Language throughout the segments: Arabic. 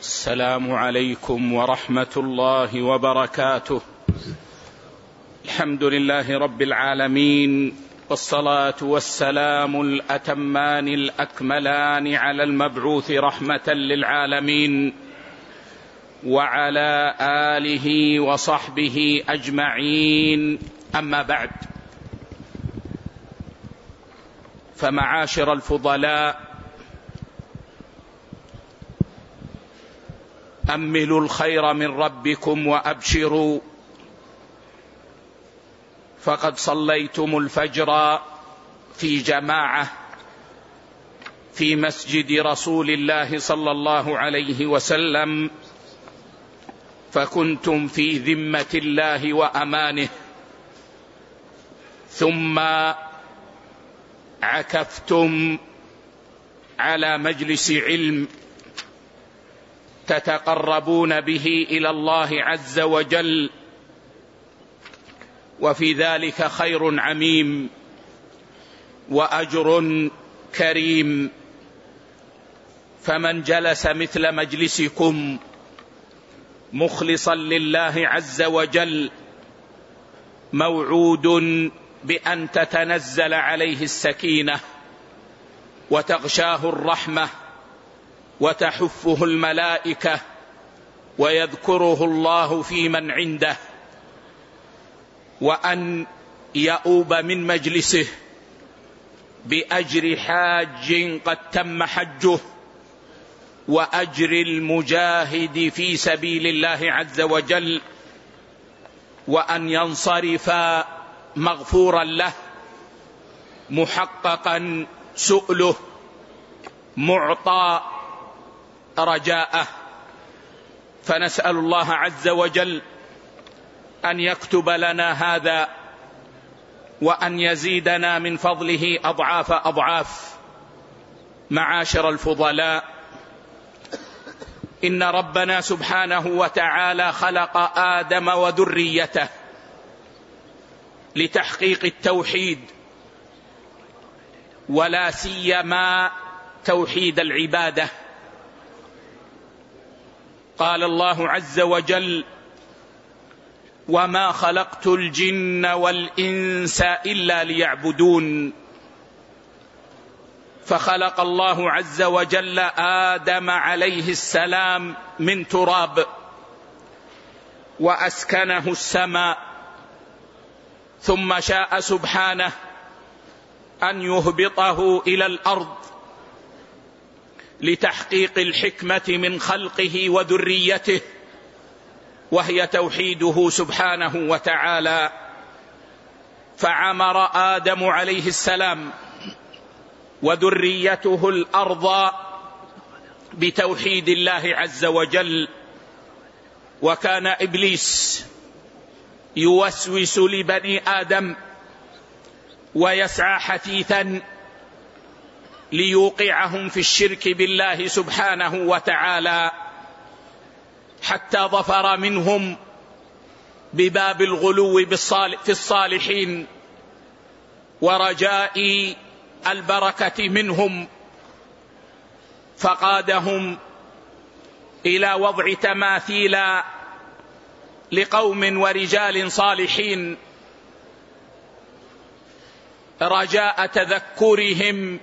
السلام عليكم ورحمة الله وبركاته. الحمد لله رب العالمين، والصلاة والسلام الأتمان الأكملان على المبعوث رحمة للعالمين وعلى آله وصحبه أجمعين، أما بعد، فمعاشر الفضلاء، أملوا الخير من ربكم وأبشروا، فقد صليتم الفجر في جماعة في مسجد رسول الله صلى الله عليه وسلم، فكنتم في ذمة الله وأمانه، ثم عكفتم على مجلس علم تتقربون به إلى الله عز وجل، وفي ذلك خير عميم وأجر كريم. فمن جلس مثل مجلسكم مخلصا لله عز وجل موعود بأن تتنزل عليه السكينة وتغشاه الرحمة وتحفه الملائكة ويذكره الله في من عنده، وأن يؤوب من مجلسه بأجر حاج قد تم حجه وأجر المجاهد في سبيل الله عز وجل، وأن ينصرف مغفورا له محققا سؤله معطى رجاءه. فنسأل الله عز وجل أن يكتب لنا هذا وأن يزيدنا من فضله أضعاف أضعاف. معاشر الفضلاء، إن ربنا سبحانه وتعالى خلق آدم وذريته لتحقيق التوحيد، ولا سيما توحيد العبادة. قال الله عز وجل: وما خلقت الجن والإنس إلا ليعبدون. فخلق الله عز وجل آدم عليه السلام من تراب، وأسكنه السماء، ثم شاء سبحانه أن يهبطه إلى الأرض لتحقيق الحكمة من خلقه وذريته، وهي توحيده سبحانه وتعالى. فعمر آدم عليه السلام وذريته الأرض بتوحيد الله عز وجل. وكان إبليس يوسوس لبني آدم ويسعى حثيثا ليوقعهم في الشرك بالله سبحانه وتعالى، حتى ظفر منهم بباب الغلو في الصالحين ورجاء البركة منهم، فقادهم إلى وضع تماثيل لقوم ورجال صالحين رجاء تذكرهم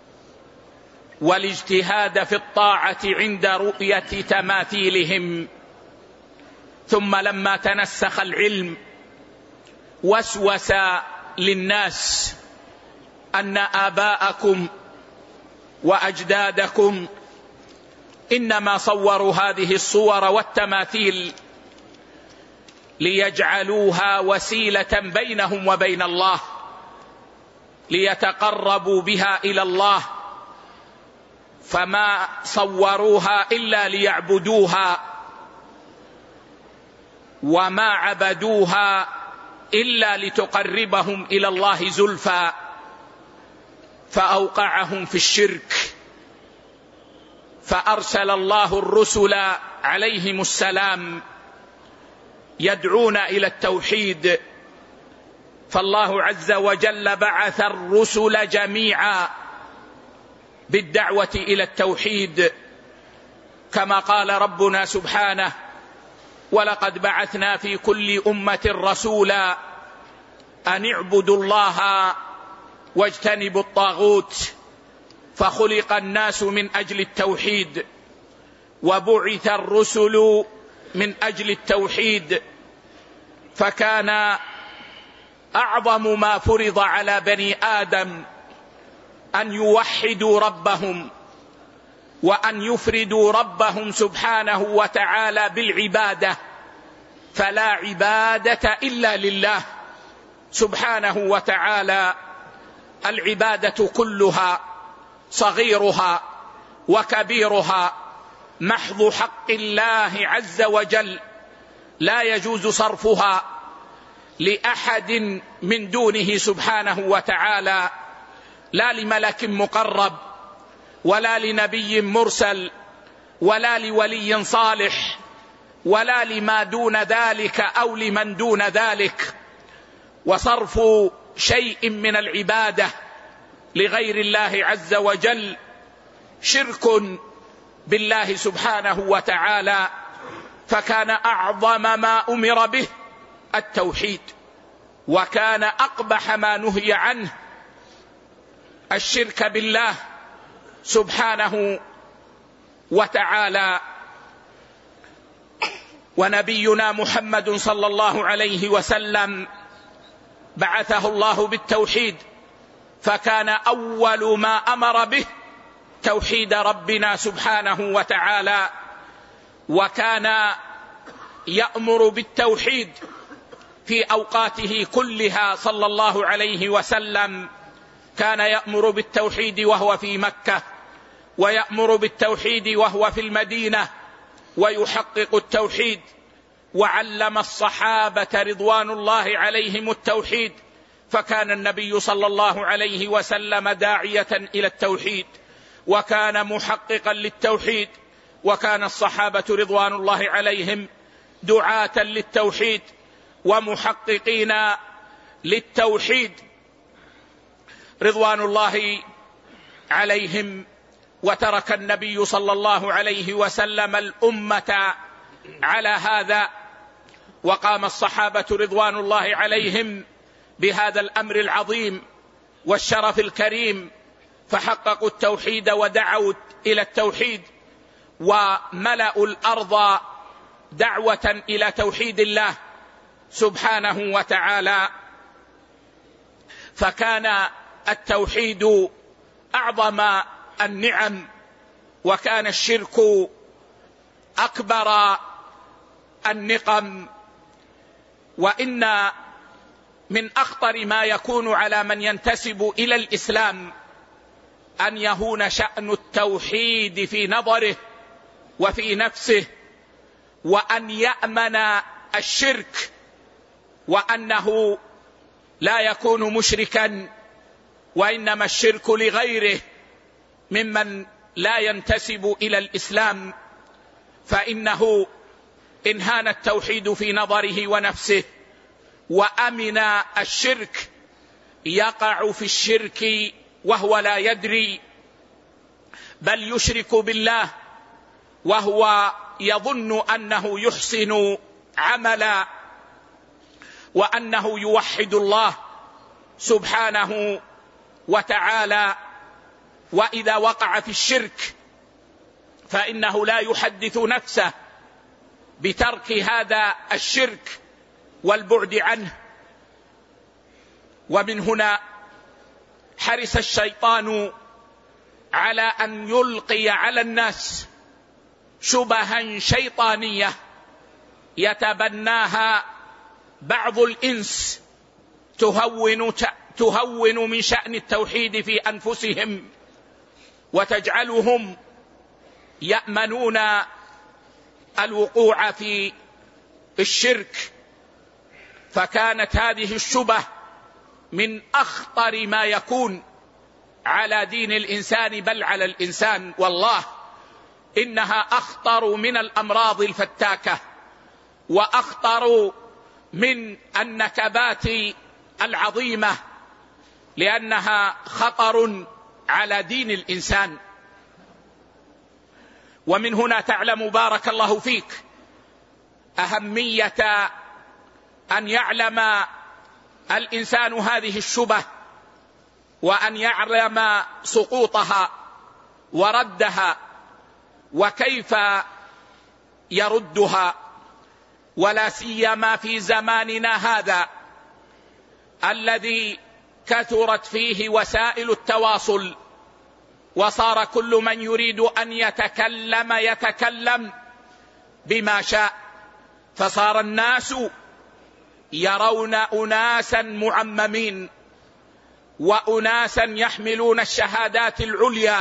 والاجتهاد في الطاعة عند رؤية تماثيلهم. ثم لما تنسخ العلم وسوس للناس أن آباءكم وأجدادكم إنما صوروا هذه الصور والتماثيل ليجعلوها وسيلة بينهم وبين الله، ليتقربوا بها إلى الله، فما صوروها إلا ليعبدوها، وما عبدوها إلا لتقربهم إلى الله زلفى، فأوقعهم في الشرك. فأرسل الله الرسل عليهم السلام يدعون إلى التوحيد، فالله عز وجل بعث الرسل جميعا بالدعوة إلى التوحيد، كما قال ربنا سبحانه: ولقد بعثنا في كل أمة رسولا أن اعبدوا الله واجتنبوا الطاغوت، فخلق الناس من أجل التوحيد، وبعث الرسل من أجل التوحيد، فكان أعظم ما فرض على بني آدم أن يوحدوا ربهم، وأن يفردوا ربهم سبحانه وتعالى بالعبادة، فلا عبادة إلا لله سبحانه وتعالى. العبادة كلها صغيرها وكبيرها محض حق الله عز وجل، لا يجوز صرفها لأحد من دونه سبحانه وتعالى، لا لملك مقرب ولا لنبي مرسل ولا لولي صالح ولا لما دون ذلك أو لمن دون ذلك. وصرف شيء من العبادة لغير الله عز وجل شرك بالله سبحانه وتعالى، فكان أعظم ما أمر به التوحيد، وكان أقبح ما نهي عنه الشرك بالله سبحانه وتعالى. ونبينا محمد صلى الله عليه وسلم بعثه الله بالتوحيد، فكان أول ما أمر به توحيد ربنا سبحانه وتعالى، وكان يأمر بالتوحيد في أوقاته كلها صلى الله عليه وسلم. كان يأمر بالتوحيد وهو في مكة، ويأمر بالتوحيد وهو في المدينة، ويحقق التوحيد، وعلم الصحابة رضوان الله عليهم التوحيد، فكان النبي صلى الله عليه وسلم داعية إلى التوحيد، وكان محققا للتوحيد، وكان الصحابة رضوان الله عليهم دعاة للتوحيد ومحققين للتوحيد رضوان الله عليهم. وترك النبي صلى الله عليه وسلم الأمة على هذا، وقام الصحابة رضوان الله عليهم بهذا الأمر العظيم والشرف الكريم، فحققوا التوحيد ودعوا إلى التوحيد، وملأوا الأرض دعوة إلى توحيد الله سبحانه وتعالى. فكان التوحيد أعظم النعم، وكان الشرك أكبر النقم. وإن من أخطر ما يكون على من ينتسب إلى الإسلام أن يهون شأن التوحيد في نظره وفي نفسه، وأن يأمن الشرك، وأنه لا يكون مشركا، وإنما الشرك لغيره ممن لا ينتسب إلى الإسلام، فإنه إن هان التوحيد في نظره ونفسه وأمن الشرك يقع في الشرك وهو لا يدري، بل يشرك بالله وهو يظن أنه يحسن عملا، وأنه يوحد الله سبحانه وتعالى. وإذا وقع في الشرك فإنه لا يحدث نفسه بترك هذا الشرك والبعد عنه. ومن هنا حرص الشيطان على أن يلقي على الناس شبها شيطانية يتبناها بعض الإنس تهون من شأن التوحيد في أنفسهم، وتجعلهم يأمنون الوقوع في الشرك. فكانت هذه الشبه من أخطر ما يكون على دين الإنسان، بل على الإنسان، والله إنها أخطر من الأمراض الفتاكة، وأخطر من النكبات العظيمة، لأنها خطر على دين الإنسان. ومن هنا تعلم بارك الله فيك أهمية أن يعلم الإنسان هذه الشبه، وأن يعلم سقوطها وردها وكيف يردها، ولا سيما في زماننا هذا الذي كثرت فيه وسائل التواصل، وصار كل من يريد أن يتكلم بما شاء، فصار الناس يرون أناسا معممين وأناسا يحملون الشهادات العليا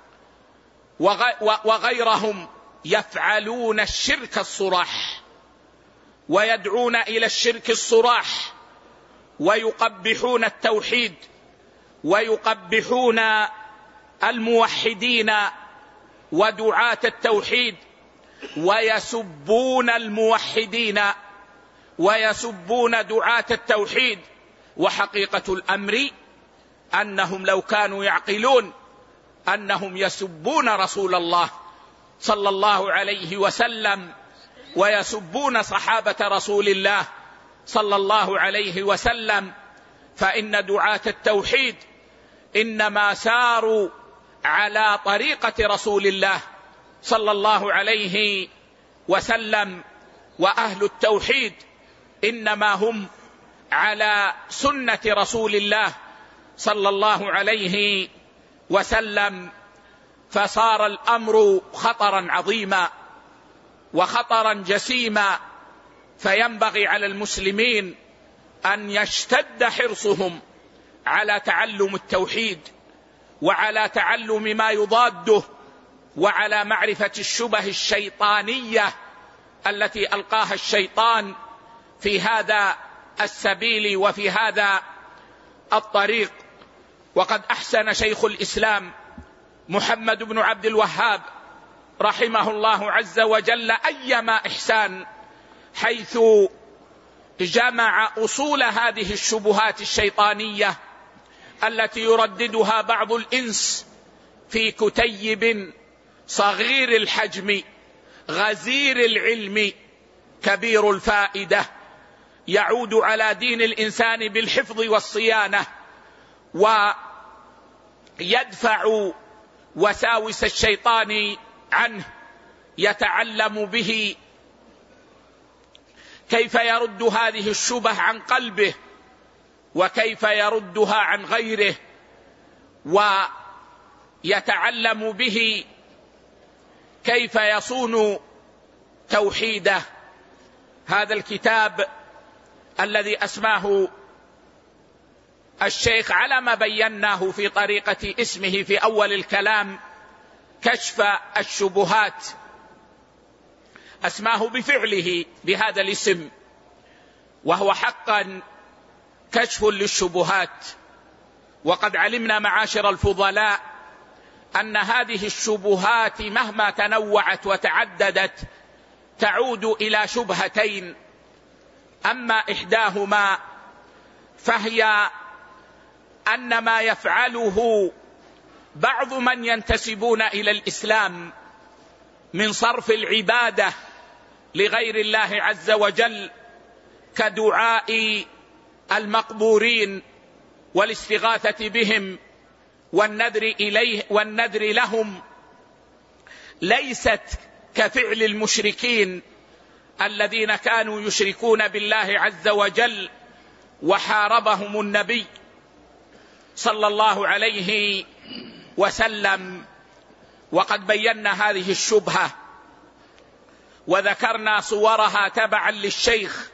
وغيرهم يفعلون الشرك الصراح ويدعون إلى الشرك الصراح، ويقبحون التوحيد ويقبحون الموحدين ودعاة التوحيد، ويسبون الموحدين ويسبون دعاة التوحيد. وحقيقة الأمر أنهم لو كانوا يعقلون أنهم يسبون رسول الله صلى الله عليه وسلم ويسبون صحابة رسول الله صلى الله عليه وسلم، فإن دعاة التوحيد إنما ساروا على طريقة رسول الله صلى الله عليه وسلم، وأهل التوحيد إنما هم على سنة رسول الله صلى الله عليه وسلم. فصار الأمر خطرا عظيما وخطرا جسيما، فينبغي على المسلمين أن يشتد حرصهم على تعلم التوحيد وعلى تعلم ما يضاده، وعلى معرفة الشبه الشيطانية التي ألقاها الشيطان في هذا السبيل وفي هذا الطريق. وقد أحسن شيخ الإسلام محمد بن عبد الوهاب رحمه الله عز وجل أيما إحسان، حيث جمع أصول هذه الشبهات الشيطانية التي يرددها بعض الإنس في كتيب صغير الحجم غزير العلم كبير الفائدة، يعود على دين الإنسان بالحفظ والصيانة، ويدفع وساوس الشيطان عنه، يتعلم به كيف يرد هذه الشبه عن قلبه وكيف يردها عن غيره، ويتعلم به كيف يصون توحيده. هذا الكتاب الذي أسماه الشيخ على ما بيناه في طريقة اسمه في أول الكلام كشف الشبهات، أسماه بفعله بهذا الاسم، وهو حقا كشف للشبهات. وقد علمنا معاشر الفضلاء أن هذه الشبهات مهما تنوعت وتعددت تعود إلى شبهتين، أما إحداهما فهي أن ما يفعله بعض من ينتسبون إلى الإسلام من صرف العبادة لغير الله عز وجل كدعاء المقبورين والاستغاثة بهم والنذر لهم، ليست كفعل المشركين الذين كانوا يشركون بالله عز وجل وحاربهم النبي صلى الله عليه وسلم. وقد بينا هذه الشبهة وذكرنا صورها تبعا للشيخ،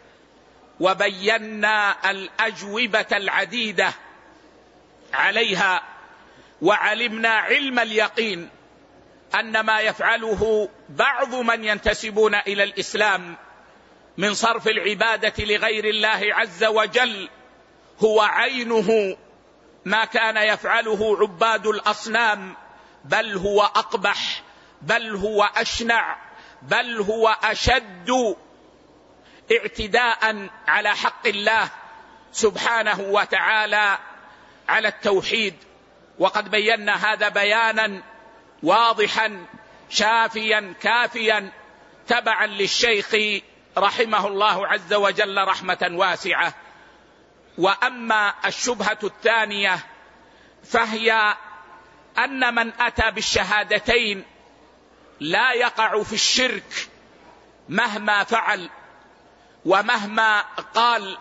وبينا الأجوبة العديدة عليها، وعلمنا علم اليقين أن ما يفعله بعض من ينتسبون إلى الإسلام من صرف العبادة لغير الله عز وجل هو عينه ما كان يفعله عباد الأصنام، بل هو أقبح، بل هو أشنع، بل هو أشد اعتداء على حق الله سبحانه وتعالى على التوحيد. وقد بينا هذا بيانا واضحا شافيا كافيا تبعا للشيخ رحمه الله عز وجل رحمة واسعة. وأما الشبهة الثانية فهي أن من أتى بالشهادتين لا يقع في الشرك مهما فعل ومهما قال،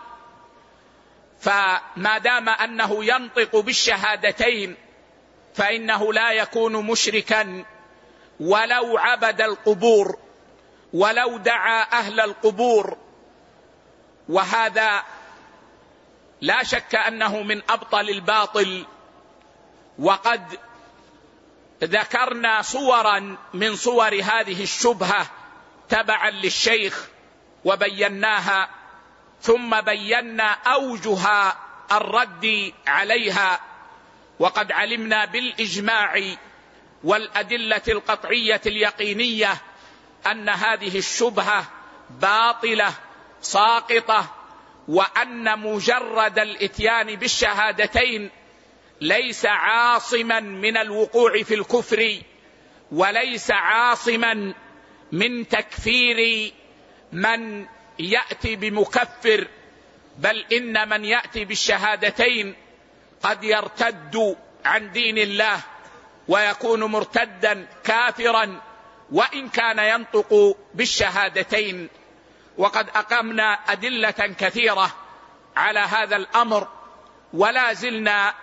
فما دام أنه ينطق بالشهادتين فإنه لا يكون مشركا ولو عبد القبور ولو دعا أهل القبور. وهذا لا شك أنه من أبطل الباطل. وقد ذكرنا صورا من صور هذه الشبهة تبعا للشيخ وبيناها، ثم بينا أوجه الرد عليها. وقد علمنا بالإجماع والأدلة القطعية اليقينية أن هذه الشبهة باطلة ساقطة، وأن مجرد الإتيان بالشهادتين ليس عاصما من الوقوع في الكفر، وليس عاصما من تكفير من يأتي بمكفر، بل إن من يأتي بالشهادتين قد يرتد عن دين الله ويكون مرتدا كافرا وإن كان ينطق بالشهادتين. وقد أقمنا أدلة كثيرة على هذا الأمر، ولا زلنا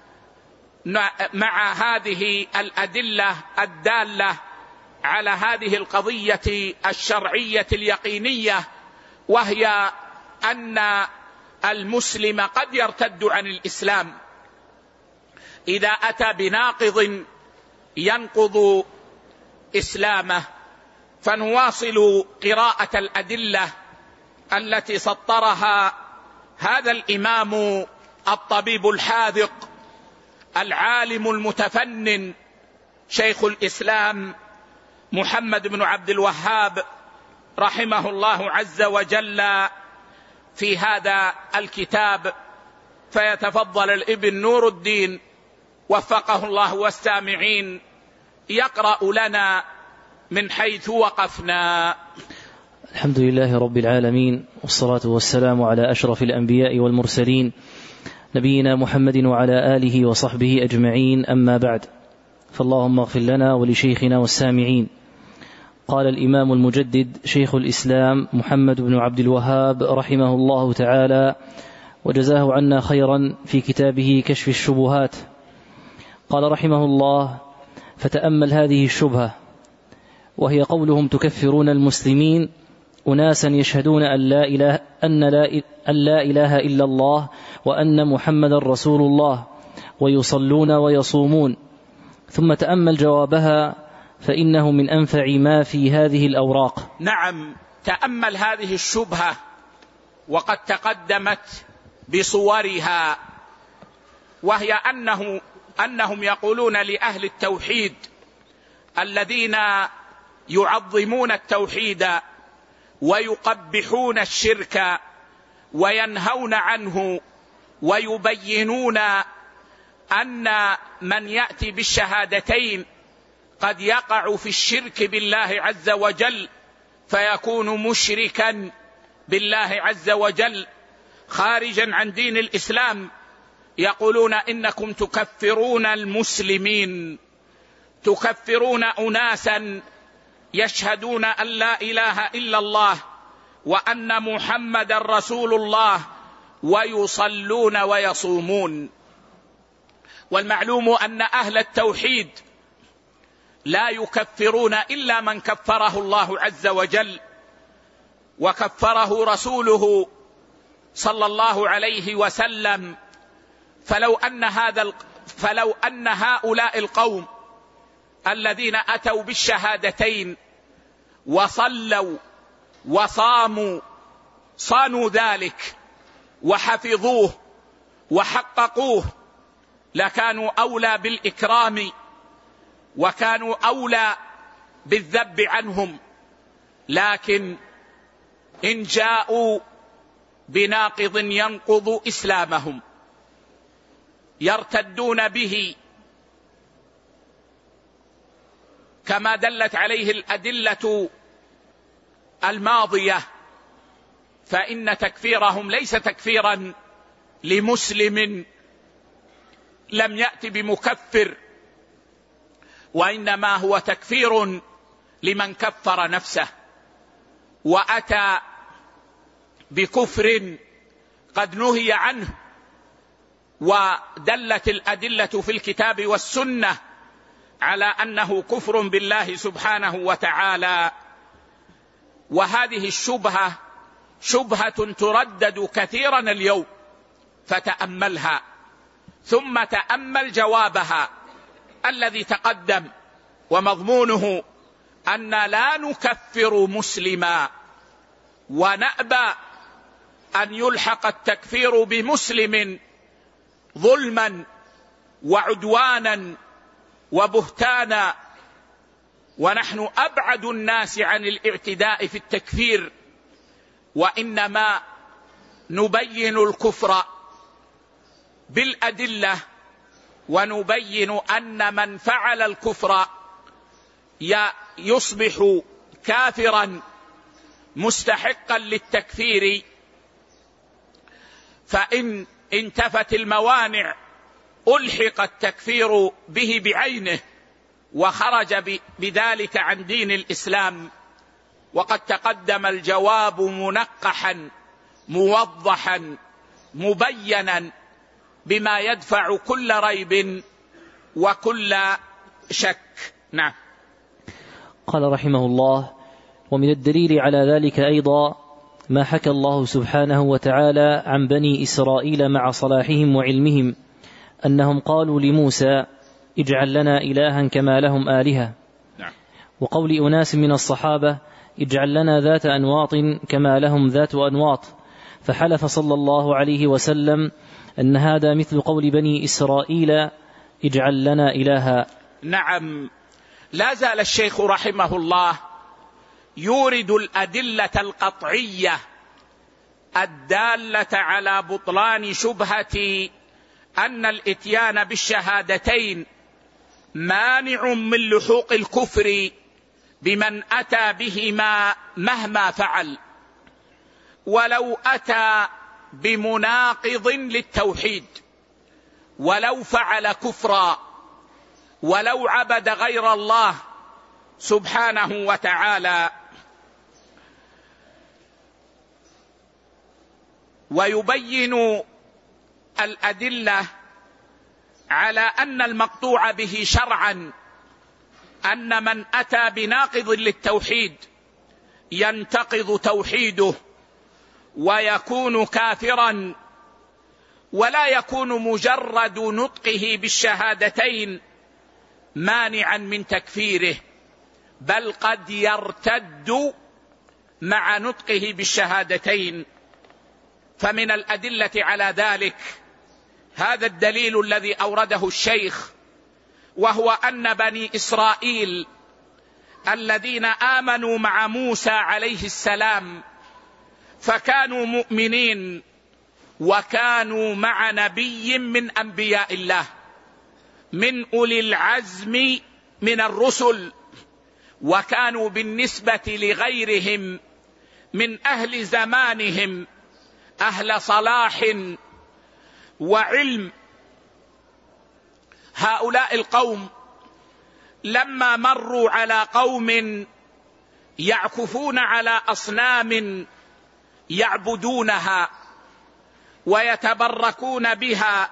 مع هذه الأدلة الدالة على هذه القضية الشرعية اليقينية، وهي أن المسلم قد يرتد عن الإسلام إذا أتى بناقض ينقض إسلامه. فنواصل قراءة الأدلة التي سطرها هذا الإمام الطبيب الحاذق العالم المتفنن شيخ الإسلام محمد بن عبد الوهاب رحمه الله عز وجل في هذا الكتاب. فيتفضل الابن نور الدين وفقه الله والسامعين يقرأ لنا من حيث وقفنا. الحمد لله رب العالمين، والصلاة والسلام على أشرف الأنبياء والمرسلين نبينا محمد وعلى آله وصحبه أجمعين، أما بعد، فاللهم اغفر لنا ولشيخنا والسامعين. قال الإمام المجدد شيخ الإسلام محمد بن عبد الوهاب رحمه الله تعالى وجزاه عنا خيرا في كتابه كشف الشبهات، قال رحمه الله: فتأمل هذه الشبهة، وهي قولهم تكفرون المسلمين أناسا يشهدون أن لا إله إلا الله وأن محمد رسول الله ويصلون ويصومون، ثم تأمل جوابها فإنه من أنفع ما في هذه الأوراق. نعم، تأمل هذه الشبهة وقد تقدمت بصورها، وهي أنهم يقولون لأهل التوحيد الذين يعظمون التوحيد ويقبحون الشرك وينهون عنه ويبينون أن من يأتي بالشهادتين قد يقع في الشرك بالله عز وجل فيكون مشركا بالله عز وجل خارجا عن دين الإسلام. يقولون إنكم تكفرون المسلمين، تكفرون أناسا يشهدون أن لا إله إلا الله وأن محمد رسول الله ويصلون ويصومون. والمعلوم أن أهل التوحيد لا يكفرون إلا من كفره الله عز وجل وكفره رسوله صلى الله عليه وسلم. فلو أن هؤلاء القوم الذين أتوا بالشهادتين وصلوا وصاموا صانوا ذلك وحفظوه وحققوه لكانوا أولى بالإكرام وكانوا أولى بالذب عنهم. لكن إن جاءوا بناقض ينقض إسلامهم يرتدون به كما دلت عليه الأدلة الماضية، فإن تكفيرهم ليس تكفيرا لمسلم لم يأت بمكفر، وإنما هو تكفير لمن كفر نفسه وأتى بكفر قد نهي عنه، ودلت الأدلة في الكتاب والسنة على أنه كفر بالله سبحانه وتعالى. وهذه الشبهة شبهة تردد كثيرا اليوم، فتأملها ثم تأمل جوابها الذي تقدم، ومضمونه أن لا نكفر مسلما، ونأبى أن يلحق التكفير بمسلم ظلما وعدوانا وبهتانا، ونحن أبعد الناس عن الاعتداء في التكفير، وإنما نبين الكفر بالأدلة، ونبين أن من فعل الكفر يصبح كافرا مستحقا للتكفير، فإن انتفت الموانع ألحق التكفير به بعينه وخرج بذلك عن دين الإسلام. وقد تقدم الجواب منقحا موضحا مبينا بما يدفع كل ريب وكل شك. نعم. قال رحمه الله: ومن الدليل على ذلك أيضا ما حكى الله سبحانه وتعالى عن بني إسرائيل مع صلاحهم وعلمهم أنهم قالوا لموسى: اجعل لنا إلها كما لهم آلهة. نعم. وقول أناس من الصحابة: اجعل لنا ذات أنواط كما لهم ذات أنواط، فحلف صلى الله عليه وسلم أن هذا مثل قول بني إسرائيل: اجعل لنا إلها. نعم. لا زال الشيخ رحمه الله يورد الأدلة القطعية الدالة على بطلان شبهة أن الإتيان بالشهادتين مانع من لحوق الكفر بمن أتى بهما مهما فعل، ولو أتى بمناقض للتوحيد، ولو فعل كفرا، ولو عبد غير الله سبحانه وتعالى. ويبين الأدلة على أن المقطوع به شرعا أن من أتى بناقض للتوحيد ينتقض توحيده ويكون كافرا، ولا يكون مجرد نطقه بالشهادتين مانعا من تكفيره، بل قد يرتد مع نطقه بالشهادتين. فمن الأدلة على ذلك هذا الدليل الذي أورده الشيخ، وهو أن بني إسرائيل الذين آمنوا مع موسى عليه السلام فكانوا مؤمنين، وكانوا مع نبي من أنبياء الله من أولي العزم من الرسل، وكانوا بالنسبة لغيرهم من أهل زمانهم أهل صلاح وعلم. هؤلاء القوم لما مروا على قوم يعكفون على أصنام يعبدونها ويتبركون بها،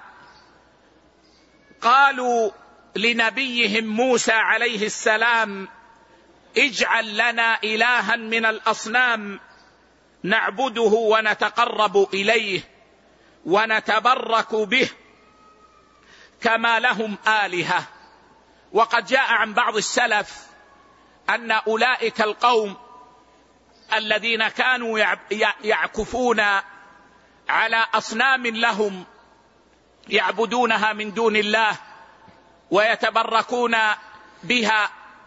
قالوا لنبيهم موسى عليه السلام: اجعل لنا إلها من الأصنام نعبده ونتقرب إليه ونتبرك به كما لهم آلهة. وقد جاء عن بعض السلف أن أولئك القوم الذين كانوا يعكفون على أصنام لهم يعبدونها من دون الله ويتبركون بها،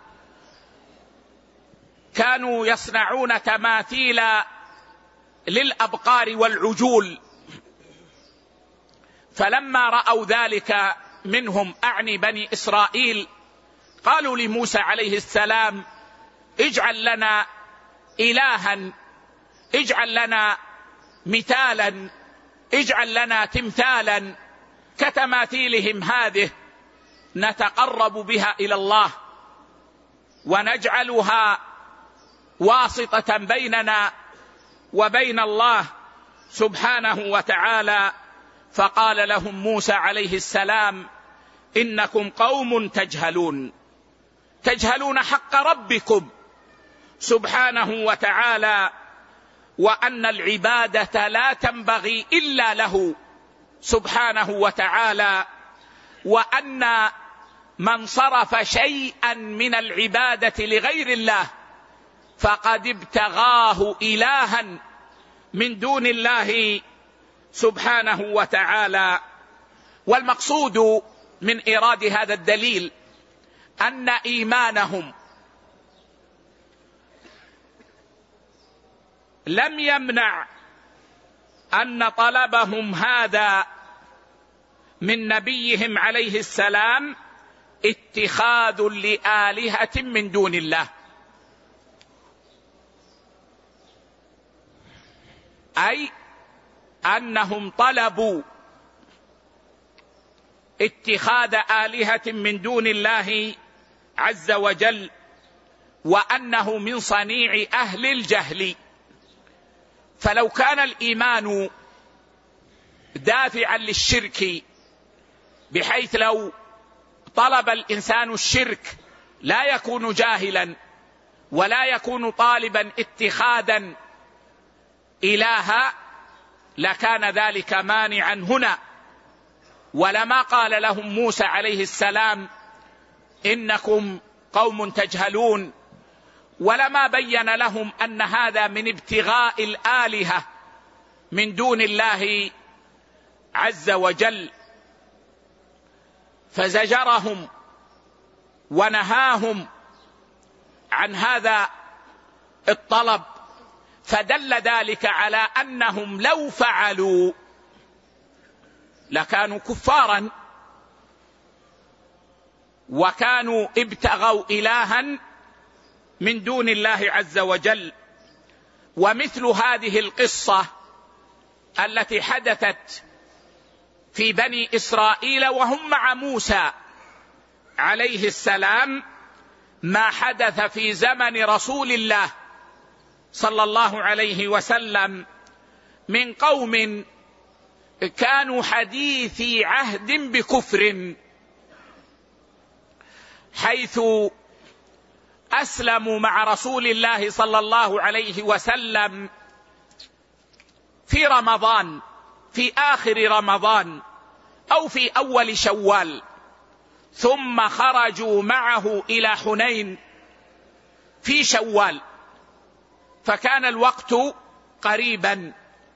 كانوا يصنعون تماثيل للأبقار والعجول، فلما رأوا ذلك منهم، أعني بني إسرائيل، قالوا لموسى عليه السلام: اجعل لنا إلها، اجعل لنا مثالا، اجعل لنا تمثالا كتماثيلهم هذه نتقرب بها إلى الله ونجعلها واسطة بيننا وبين الله سبحانه وتعالى. فقال لهم موسى عليه السلام: إنكم قوم تجهلون، تجهلون حق ربكم سبحانه وتعالى، وأن العبادة لا تنبغي إلا له سبحانه وتعالى، وأن من صرف شيئا من العبادة لغير الله فقد ابتغاه إلها من دون الله سبحانه وتعالى. والمقصود من إيراد هذا الدليل أن إيمانهم لم يمنع أن طلبهم هذا من نبيهم عليه السلام اتخاذ لآلهة من دون الله، أي أنهم طلبوا اتخاذ آلهة من دون الله عز وجل، وأنه من صنيع أهل الجهل. فلو كان الإيمان دافعا للشرك، بحيث لو طلب الإنسان الشرك لا يكون جاهلا ولا يكون طالبا اتخاذا إلها، لكان ذلك مانعا هنا، ولما قال لهم موسى عليه السلام: إنكم قوم تجهلون، ولما بين لهم أن هذا من ابتغاء الآلهة من دون الله عز وجل، فزجرهم ونهاهم عن هذا الطلب، فدل ذلك على أنهم لو فعلوا لكانوا كفارا وكانوا ابتغوا إلها من دون الله عز وجل. ومثل هذه القصة التي حدثت في بني إسرائيل وهم مع موسى عليه السلام ما حدث في زمن رسول الله صلى الله عليه وسلم من قوم كانوا حديثي عهد بكفر، حيث أسلموا مع رسول الله صلى الله عليه وسلم في رمضان، في آخر رمضان أو في أول شوال، ثم خرجوا معه إلى حنين في شوال، فكان الوقت قريبا،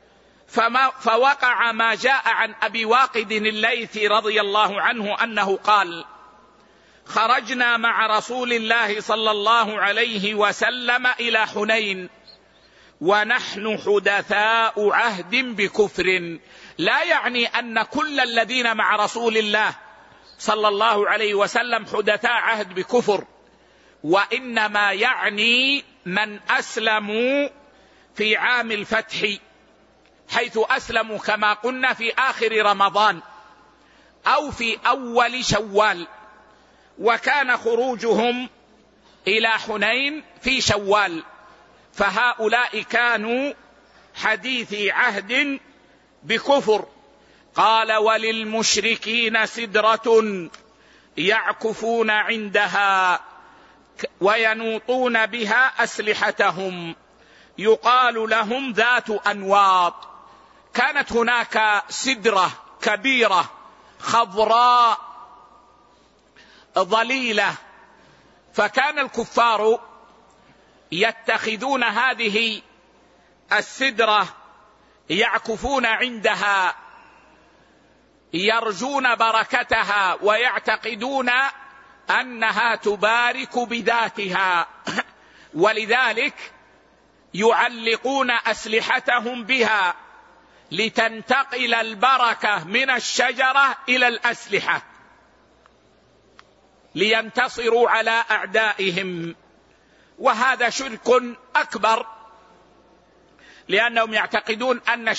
فوقع ما جاء عن أبي واقد الليثي رضي الله عنه أنه قال: خرجنا مع رسول الله صلى الله عليه وسلم إلى حنين ونحن حدثاء عهد بكفر. لا يعني أن كل الذين مع رسول الله صلى الله عليه وسلم حدثاء عهد بكفر، وإنما يعني من أسلموا في عام الفتح، حيث أسلموا كما قلنا في آخر رمضان أو في أول شوال، وكان خروجهم إلى حنين في شوال، فهؤلاء كانوا حديثي عهد بكفر. قال: وللمشركين سدرة يعكفون عندها وينوطون بها أسلحتهم يقال لهم ذات أنواط. كانت هناك سدرة كبيرة خضراء ظليلة، فكان الكفار يتخذون هذه السدرة يعكفون عندها، يرجون بركتها ويعتقدون أنها تبارك بذاتها، ولذلك يعلقون أسلحتهم بها لتنتقل البركة من الشجرة إلى الأسلحة، لينتصروا على أعدائهم. وهذا شرك أكبر، لأنهم يعتقدون أن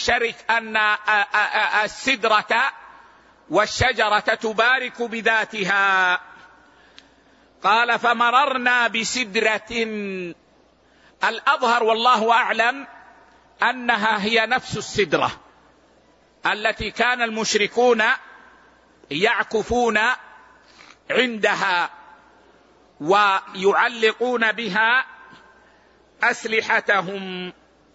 السدرة والشجرة تبارك بذاتها. قال فمررنا بسدرة، الأظهر والله أعلم أنها هي نفس السدرة التي كان المشركون يعكفون عندها ويعلقون بها أسلحتهم.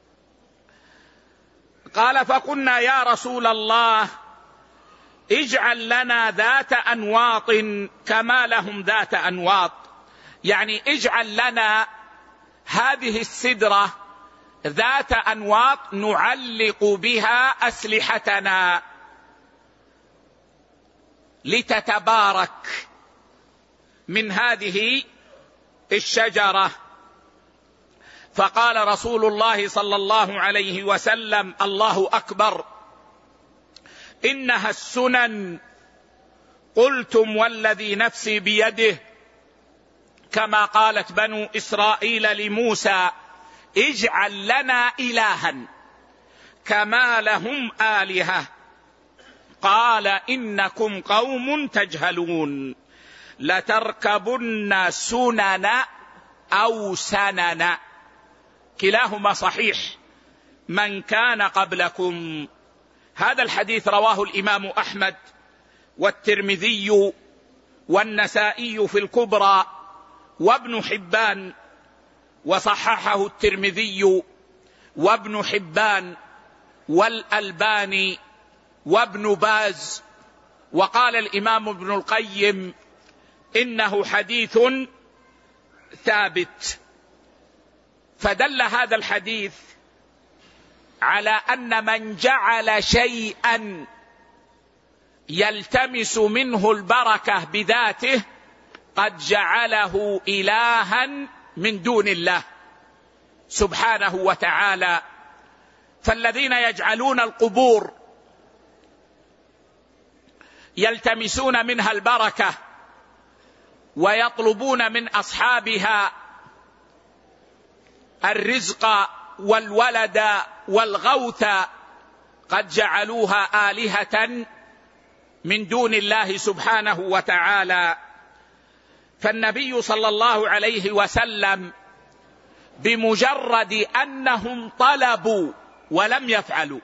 قال فقلنا يا رسول الله اجعل لنا ذات أنواط كما لهم ذات أنواط، يعني اجعل لنا هذه السدرة ذات أنواط نعلق بها أسلحتنا لتتبارك من هذه الشجرة. فقال رسول الله صلى الله عليه وسلم الله أكبر، إنها السنن، قلتم والذي نفسي بيده، كما قالت بنو إسرائيل لموسى اجعل لنا إلها كما لهم آلهة، قال إنكم قوم تجهلون، لتركبن سنن أو سنن، كلاهما صحيح، من كان قبلكم. هذا الحديث رواه الإمام أحمد والترمذي والنسائي في الكبرى وابن حبان، وصححه الترمذي وابن حبان والألباني وابن باز، وقال الإمام ابن القيم إنه حديث ثابت. فدل هذا الحديث على أن من جعل شيئا يلتمس منه البركة بذاته قد جعله إلها من دون الله سبحانه وتعالى. فالذين يجعلون القبور يلتمسون منها البركة ويطلبون من أصحابها الرزق والولد والغوث قد جعلوها آلهة من دون الله سبحانه وتعالى. فالنبي صلى الله عليه وسلم بمجرد أنهم طلبوا ولم يفعلوا،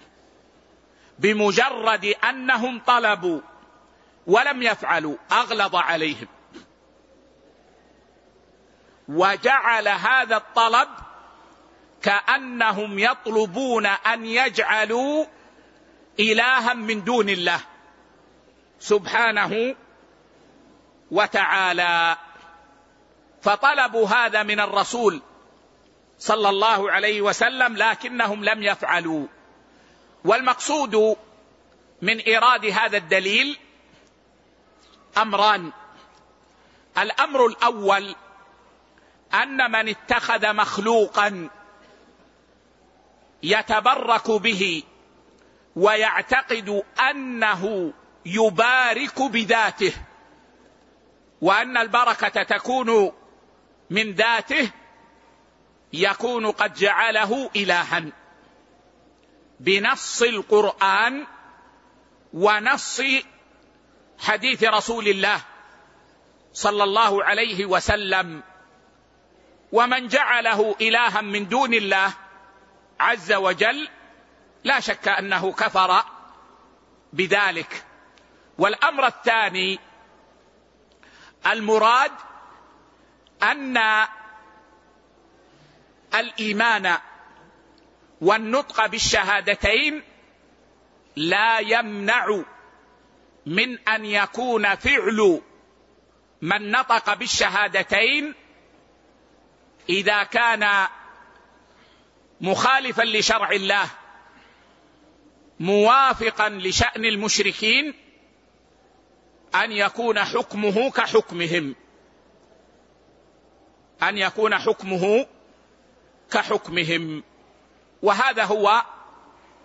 بمجرد أنهم طلبوا ولم يفعلوا أغلظ عليهم، وجعل هذا الطلب كأنهم يطلبون أن يجعلوا إلها من دون الله سبحانه وتعالى. فطلبوا هذا من الرسول صلى الله عليه وسلم لكنهم لم يفعلوا. والمقصود من إيراد هذا الدليل أمران: الأمر الأول أن من اتخذ مخلوقا يتبرك به ويعتقد أنه يبارك بذاته وأن البركة تكون من ذاته يكون قد جعله إلها بنص القرآن ونص حديث رسول الله صلى الله عليه وسلم. ومن جعله إلها من دون الله عز وجل لا شك أنه كفر بذلك. والأمر الثاني المراد أن الإيمان والنطق بالشهادتين لا يمنع من أن يكون فعل من نطق بالشهادتين إذا كان مخالفا لشرع الله موافقا لشأن المشركين أن يكون حكمه كحكمهم، أن يكون حكمه كحكمهم، وهذا هو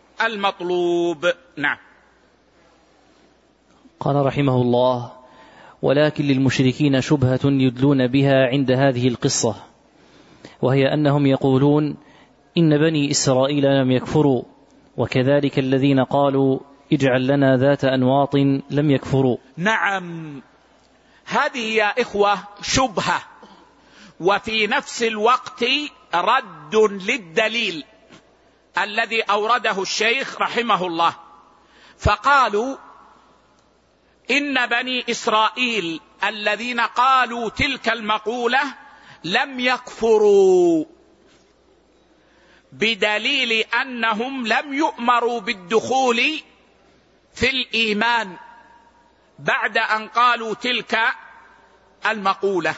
المطلوب. نعم. قال رحمه الله: ولكن للمشركين شبهة يدلون بها عند هذه القصة، وهي أنهم يقولون إن بني إسرائيل لم يكفروا، وكذلك الذين قالوا اجعل لنا ذات أنواط لم يكفروا. نعم، هذه يا إخوة شبهة، وفي نفس الوقت رد للدليل الذي أورده الشيخ رحمه الله. فقالوا إن بني إسرائيل الذين قالوا تلك المقولة لم يكفروا، بدليل أنهم لم يؤمروا بالدخول في الإيمان بعد أن قالوا تلك المقولة.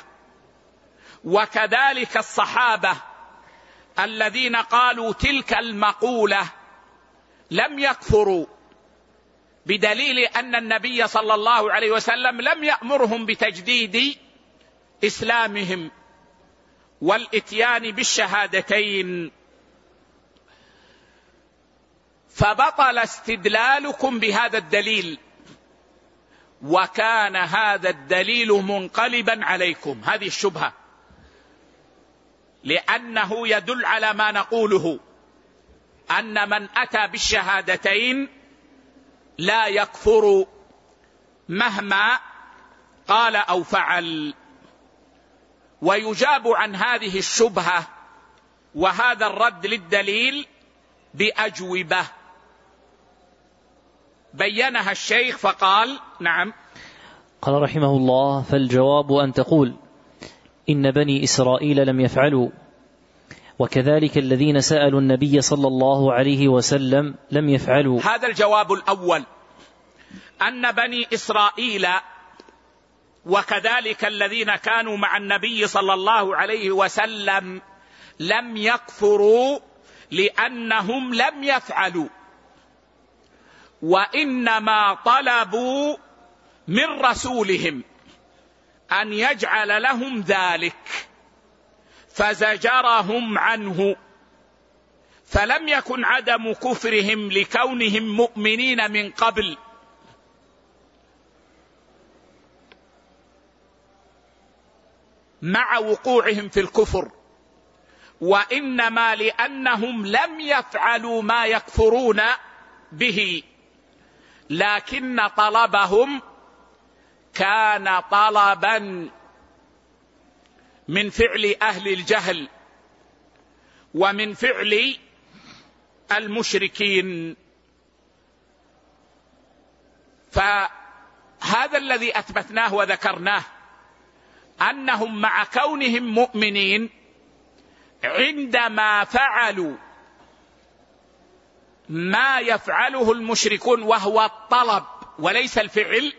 وكذلك الصحابة الذين قالوا تلك المقولة لم يكفروا، بدليل أن النبي صلى الله عليه وسلم لم يأمرهم بتجديد إسلامهم والإتيان بالشهادتين. فبطل استدلالكم بهذا الدليل، وكان هذا الدليل منقلبا عليكم، هذه الشبهة، لأنه يدل على ما نقوله، أن من أتى بالشهادتين لا يكفر مهما قال أو فعل. ويجاب عن هذه الشبهة وهذا الرد للدليل بأجوبة بينها الشيخ فقال: نعم. قال رحمه الله: فالجواب أن تقول إن بني إسرائيل لم يفعلوا، وكذلك الذين سألوا النبي صلى الله عليه وسلم لم يفعلوا. هذا الجواب الأول، أن بني إسرائيل وكذلك الذين كانوا مع النبي صلى الله عليه وسلم لم يكفروا لأنهم لم يفعلوا، وإنما طلبوا من رسولهم أن يجعل لهم ذلك فزجرهم عنه، فلم يكن عدم كفرهم لكونهم مؤمنين من قبل، مع وقوعهم في الكفر، وإنما لأنهم لم يفعلوا ما يكفرون به، لكن طلبهم كان طلبا من فعل أهل الجهل ومن فعل المشركين. فهذا الذي أثبتناه وذكرناه، أنهم مع كونهم مؤمنين عندما فعلوا ما يفعله المشركون وهو الطلب وليس الفعل،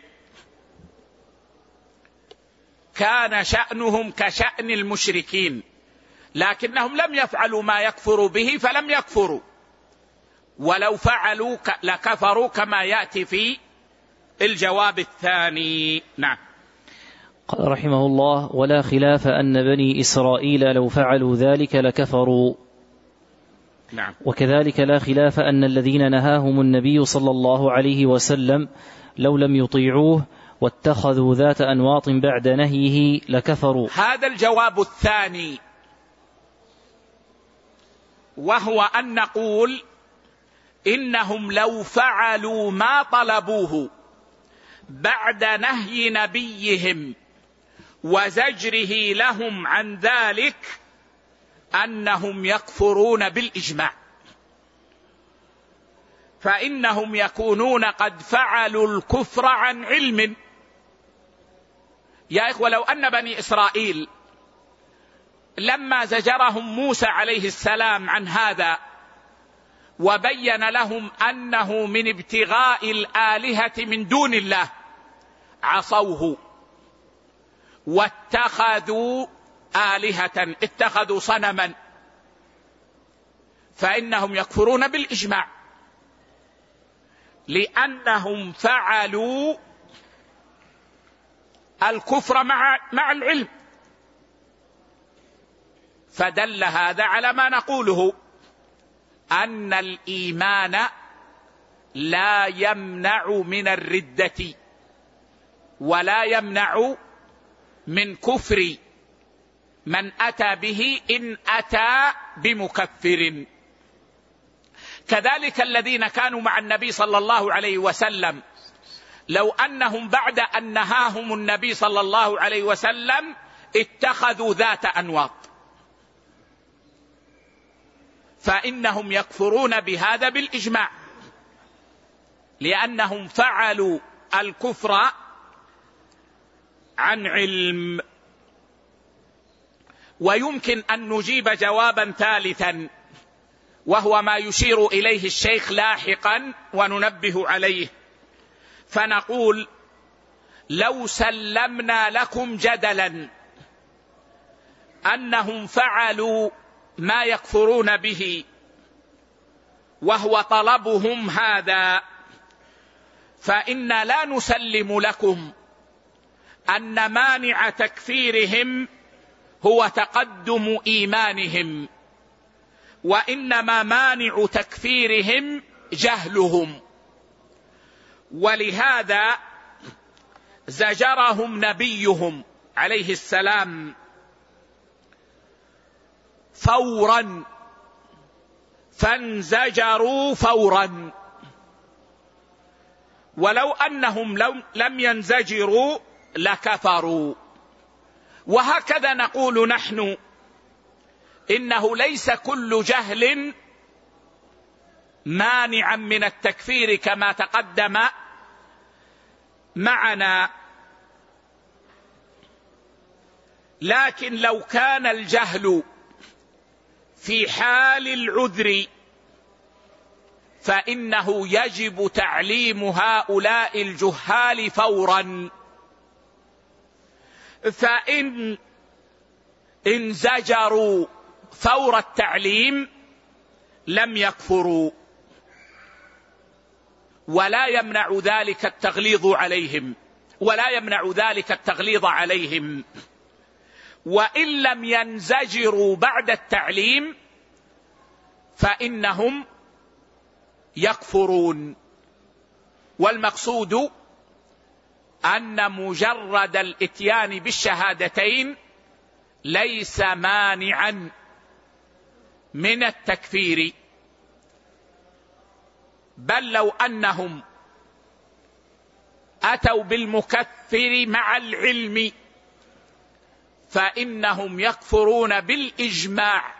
كان شأنهم كشأن المشركين، لكنهم لم يفعلوا ما يكفر به فلم يكفروا، ولو فعلوا لكفروا كما يأتي في الجواب الثاني. نعم. قال رحمه الله: ولا خلاف أن بني إسرائيل لو فعلوا ذلك لكفروا. نعم. وكذلك لا خلاف أن الذين نهاهم النبي صلى الله عليه وسلم لو لم يطيعوه واتخذوا ذات أنواط بعد نهيه لكفروا. هذا الجواب الثاني، وهو أن نقول إنهم لو فعلوا ما طلبوه بعد نهي نبيهم وزجره لهم عن ذلك أنهم يكفرون بالإجماع، فإنهم يكونون قد فعلوا الكفر عن علم. يا إخوة، لو أن بني إسرائيل لما زجرهم موسى عليه السلام عن هذا وبين لهم أنه من ابتغاء الآلهة من دون الله عصوه واتخذوا آلهة، اتخذوا صنما، فإنهم يكفرون بالإجماع، لأنهم فعلوا الكفر مع العلم. فدل هذا على ما نقوله، أن الإيمان لا يمنع من الردة، ولا يمنع من كفر من أتى به إن أتى بمكفر. كذلك الذين كانوا مع النبي صلى الله عليه وسلم لو أنهم بعد أن نهاهم النبي صلى الله عليه وسلم اتخذوا ذات أنواط فإنهم يكفرون بهذا بالإجماع، لأنهم فعلوا الكفر عن علم. ويمكن أن نجيب جوابا ثالثا، وهو ما يشير إليه الشيخ لاحقا وننبه عليه، فنقول: لو سلمنا لكم جدلا أنهم فعلوا ما يكفرون به وهو طلبهم هذا، فإن لا نسلم لكم أن مانع تكفيرهم هو تقدم إيمانهم، وإنما مانع تكفيرهم جهلهم. ولهذا زجرهم نبيهم عليه السلام فورا، فانزجروا فورا. ولو أنهم لم ينزجروا لكفروا. وهكذا نقول نحن: إنه ليس كل جهل مانعا من التكفير كما تقدم معنا، لكن لو كان الجهل في حال العذر فإنه يجب تعليم هؤلاء الجهال فورا، فإن انزجروا فور التعليم لم يكفروا، ولا يمنع ذلك التغليظ عليهم، وإن لم ينزجروا بعد التعليم فإنهم يكفرون. والمقصود أن مجرد الإتيان بالشهادتين ليس مانعا من التكفير، بل لو أنهم أتوا بالمكفر مع العلم فإنهم يكفرون بالإجماع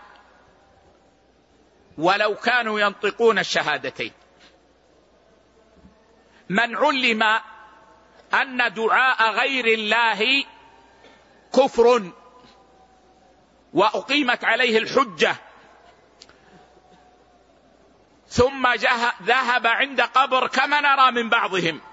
ولو كانوا ينطقون الشهادتين. من علم أن دعاء غير الله كفر وأقيمت عليه الحجة ثم ذهب عند قبر كما نرى من بعضهم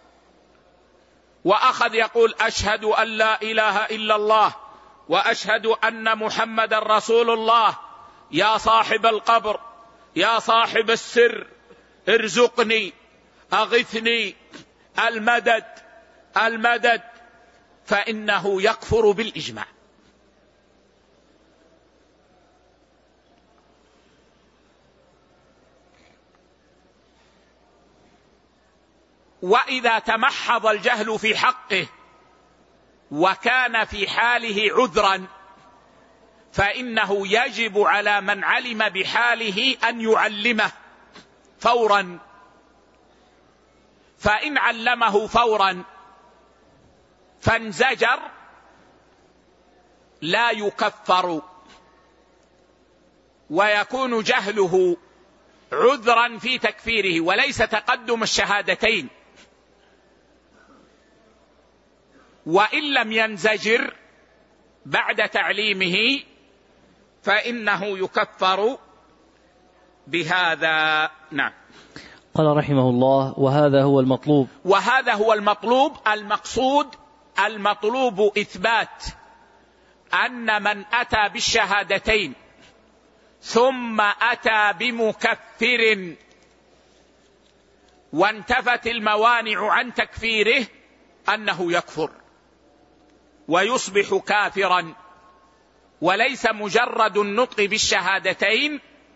وأخذ يقول: أشهد أن لا إله إلا الله وأشهد أن محمد رسول الله، يا صاحب القبر، يا صاحب السر، ارزقني، أغثني، المدد المدد، فإنه يكفر بالإجماع. وإذا تمحض الجهل في حقه وكان في حاله عذرا فإنه يجب على من علم بحاله أن يعلمه فورا، فإن علمه فورا فانزجر لا يكفر، ويكون جهله عذرا في تكفيره وليس تقدم الشهادتين. وإن لم ينزجر بعد تعليمه فإنه يكفر بهذا. نعم. قال رحمه الله: وهذا هو المطلوب. وهذا هو المطلوب. المطلوب إثبات أن من أتى بالشهادتين ثم أتى بمكفر وانتفت الموانع عن تكفيره أنه يكفر ويصبح كافرا، وليس مجرد النطق بالشهادتين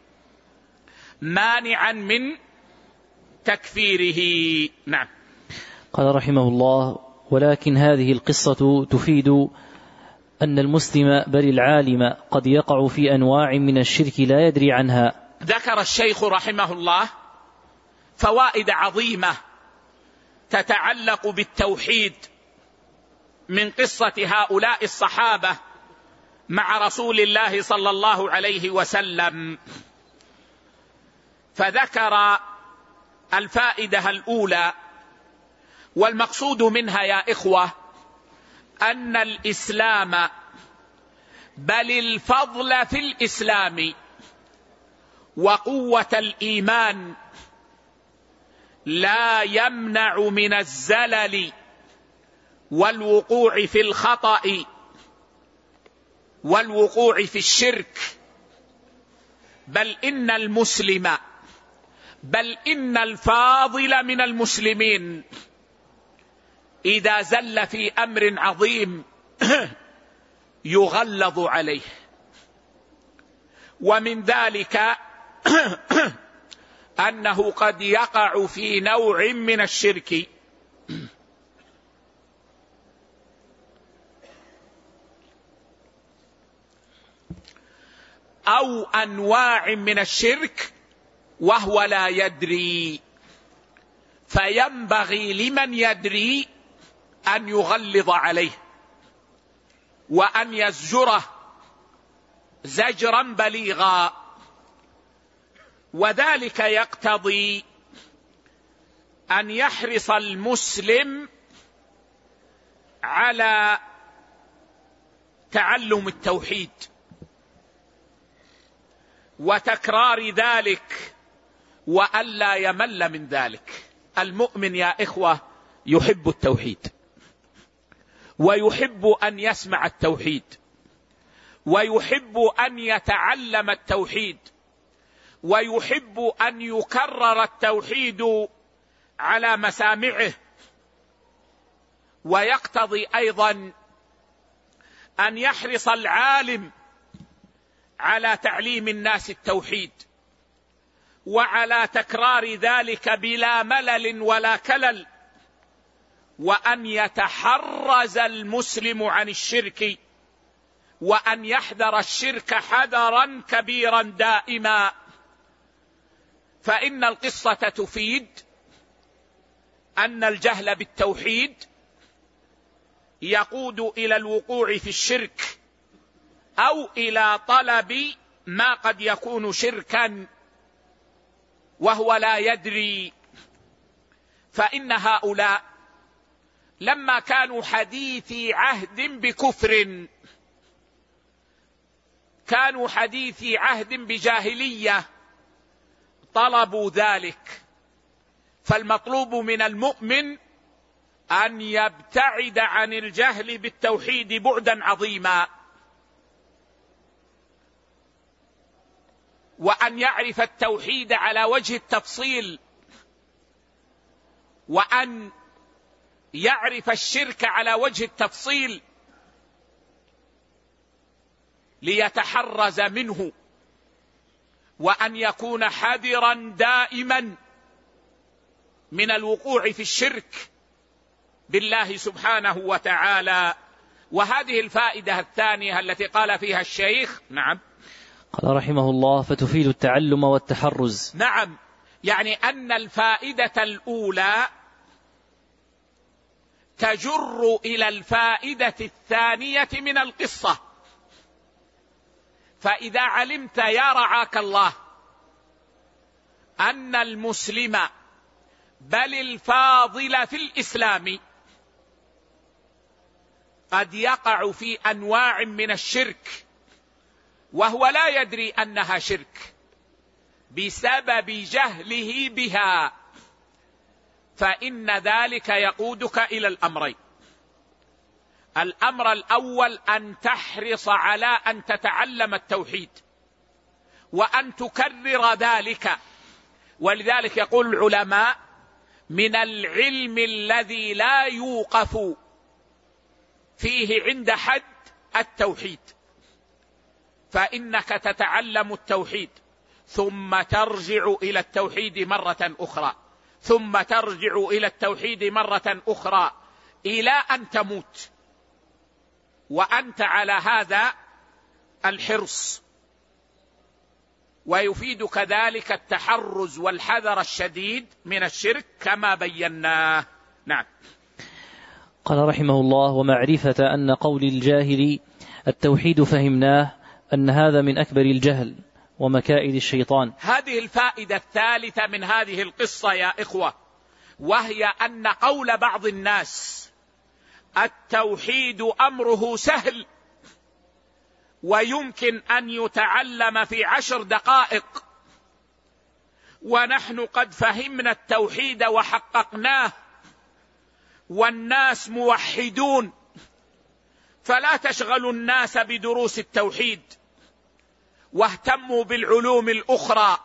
مانعا من تكفيره. نعم. قال رحمه الله: ولكن هذه القصة تفيد أن المسلم بل العالم قد يقع في أنواع من الشرك لا يدري عنها. ذكر الشيخ رحمه الله فوائد عظيمة تتعلق بالتوحيد من قصة هؤلاء الصحابة مع رسول الله صلى الله عليه وسلم. فذكر الفائدة الأولى، والمقصود منها يا إخوة أن الإسلام بل الفضل في الإسلام وقوة الإيمان لا يمنع من الزلل والوقوع في الخطأ والوقوع في الشرك، بل إن المسلم بل إن الفاضل من المسلمين إذا زل في أمر عظيم يغلظ عليه. ومن ذلك أنه قد يقع في نوع من الشرك أو أنواع من الشرك وهو لا يدري، فينبغي لمن يدري أن يغلظ عليه وأن يزجره زجرا بليغا. وذلك يقتضي أن يحرص المسلم على تعلم التوحيد وتكرار ذلك وألا يمل من ذلك. المؤمن يا إخوة يحب التوحيد ويحب أن يسمع التوحيد ويحب أن يتعلم التوحيد ويحب أن يكرر التوحيد على مسامعه. ويقتضي أيضا أن يحرص العالم على تعليم الناس التوحيد وعلى تكرار ذلك بلا ملل ولا كلل، وأن يتحرز المسلم عن الشرك وأن يحذر الشرك حذرا كبيرا دائما. فإن القصة تفيد أن الجهل بالتوحيد يقود إلى الوقوع في الشرك أو إلى طلب ما قد يكون شركا وهو لا يدري. فإن هؤلاء لما كانوا حديثي عهد بكفر، كانوا حديثي عهد بجاهلية، طلبوا ذلك. فالمطلوب من المؤمن أن يبتعد عن الجهل بالتوحيد بعدا عظيما، وأن يعرف التوحيد على وجه التفصيل، وأن يعرف الشرك على وجه التفصيل ليتحرز منه، وأن يكون حذرا دائما من الوقوع في الشرك بالله سبحانه وتعالى. وهذه الفائدة الثانية التي قال فيها الشيخ، نعم، قال رحمه الله فتفيد التعلم والتحرز. نعم، يعني أن الفائدة الأولى تجر إلى الفائدة الثانية من القصة. فإذا علمت يا رعاك الله أن المسلم بل الفاضل في الإسلام قد يقع في أنواع من الشرك وهو لا يدري أنها شرك بسبب جهله بها، فإن ذلك يقودك إلى الأمرين. الأمر الأول أن تحرص على أن تتعلم التوحيد وأن تكرر ذلك. ولذلك يقول العلماء: من العلم الذي لا يوقف فيه عند حد التوحيد. فإنك تتعلم التوحيد ثم ترجع إلى التوحيد مرة أخرى، ثم ترجع إلى التوحيد مرة أخرى، إلى أن تموت، وأنت على هذا الحرص. ويفيد كذلك التحرز والحذر الشديد من الشرك كما بيناه. نعم. قال رحمه الله: ومعرفة أن قول الجاهل التوحيد فهمناه، أن هذا من أكبر الجهل ومكائد الشيطان. هذه الفائدة الثالثة من هذه القصة يا إخوة، وهي أن قول بعض الناس التوحيد أمره سهل ويمكن أن يتعلم في 10 دقائق، ونحن قد فهمنا التوحيد وحققناه والناس موحدون، فلا تشغلوا الناس بدروس التوحيد واهتموا بالعلوم الأخرى.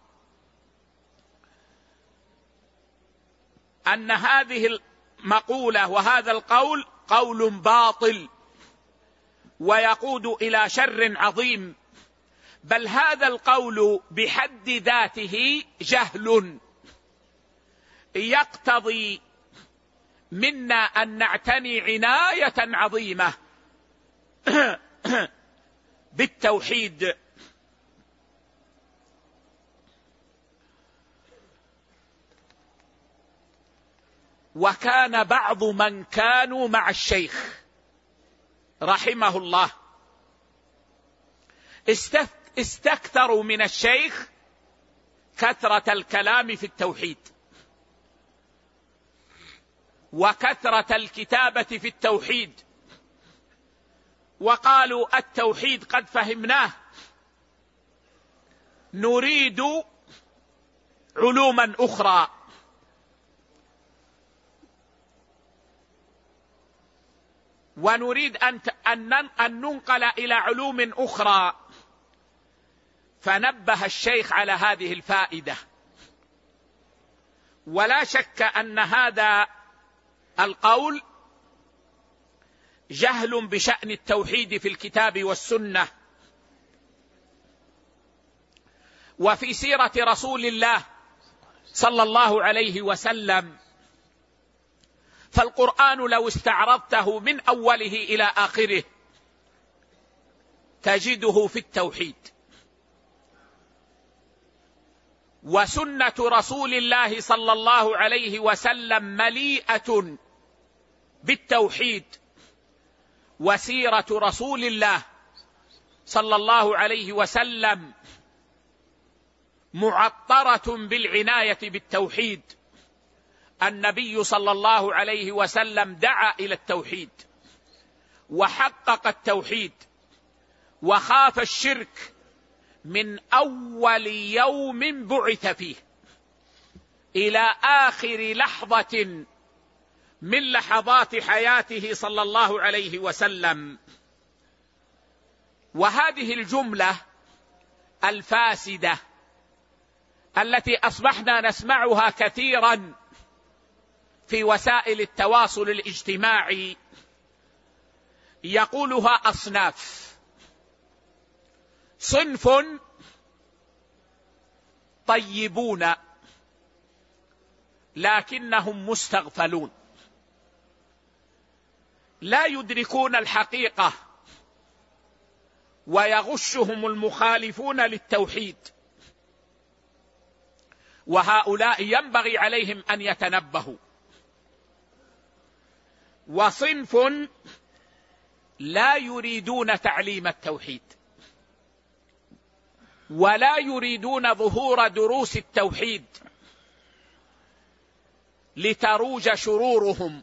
أن هذه المقولة وهذا القول قول باطل ويقود إلى شر عظيم، بل هذا القول بحد ذاته جهل يقتضي منا أن نعتني عناية عظيمة بالتوحيد. وكان بعض من كانوا مع الشيخ رحمه الله استكثروا من الشيخ كثرة الكلام في التوحيد وكثرة الكتابة في التوحيد، وقالوا التوحيد قد فهمناه، نريد علوما أخرى. ونريد أن ننقل إلى علوم أخرى. فنبه الشيخ على هذه الفائدة. ولا شك أن هذا القول جهل بشأن التوحيد في الكتاب والسنة وفي سيرة رسول الله صلى الله عليه وسلم. فالقرآن لو استعرضته من أوله إلى آخره تجده في التوحيد، وسنة رسول الله صلى الله عليه وسلم مليئة بالتوحيد، وسيرة رسول الله صلى الله عليه وسلم معطرة بالعناية بالتوحيد. النبي صلى الله عليه وسلم دعا إلى التوحيد وحقق التوحيد وخاف الشرك من أول يوم بعث فيه إلى آخر لحظة من لحظات حياته صلى الله عليه وسلم. وهذه الجملة الفاسدة التي أصبحنا نسمعها كثيرا في وسائل التواصل الاجتماعي يقولها أصناف: صنف طيبون لكنهم مستغفلون لا يدركون الحقيقة ويغشهم المخالفون للتوحيد، وهؤلاء ينبغي عليهم أن يتنبهوا. وصنف لا يريدون تعليم التوحيد ولا يريدون ظهور دروس التوحيد لتروج شرورهم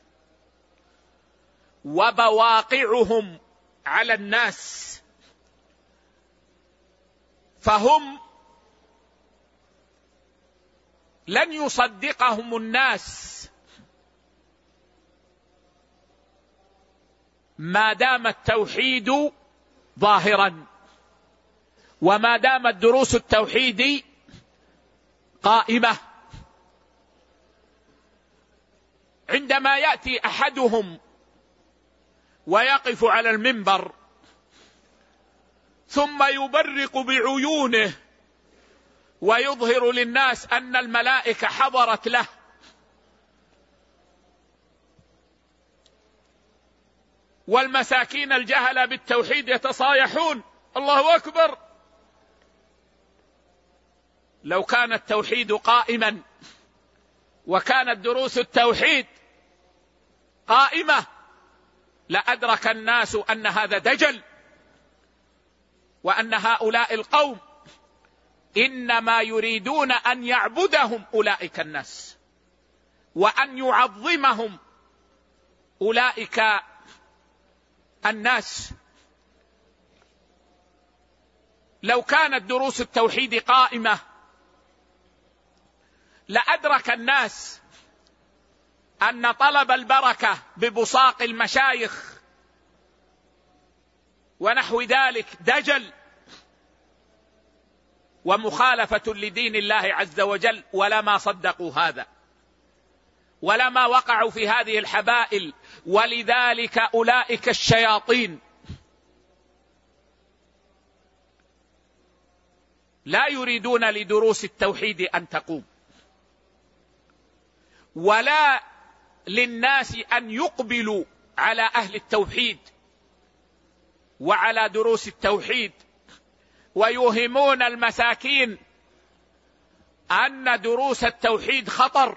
وبواقعهم على الناس، فهم لن يصدقهم الناس ما دام التوحيد ظاهرا وما دامت دروس التوحيد قائمة. عندما يأتي أحدهم ويقف على المنبر ثم يبرق بعيونه ويظهر للناس أن الملائكة حضرت له والمساكين الجهلة بالتوحيد يتصايحون. الله أكبر! لو كان التوحيد قائما وكانت دروس التوحيد قائمة لأدرك الناس أن هذا دجل، وأن هؤلاء القوم إنما يريدون أن يعبدهم أولئك الناس، وأن يعظمهم أولئك الناس. لو كانت دروس التوحيد قائمة لأدرك الناس أن طلب البركة ببصاق المشايخ ونحو ذلك دجل ومخالفة لدين الله عز وجل، ولما صدقوا هذا ولما وقعوا في هذه الحبائل. ولذلك أولئك الشياطين لا يريدون لدروس التوحيد أن تقوم، ولا للناس أن يقبلوا على أهل التوحيد وعلى دروس التوحيد، ويوهمون المساكين أن دروس التوحيد خطر،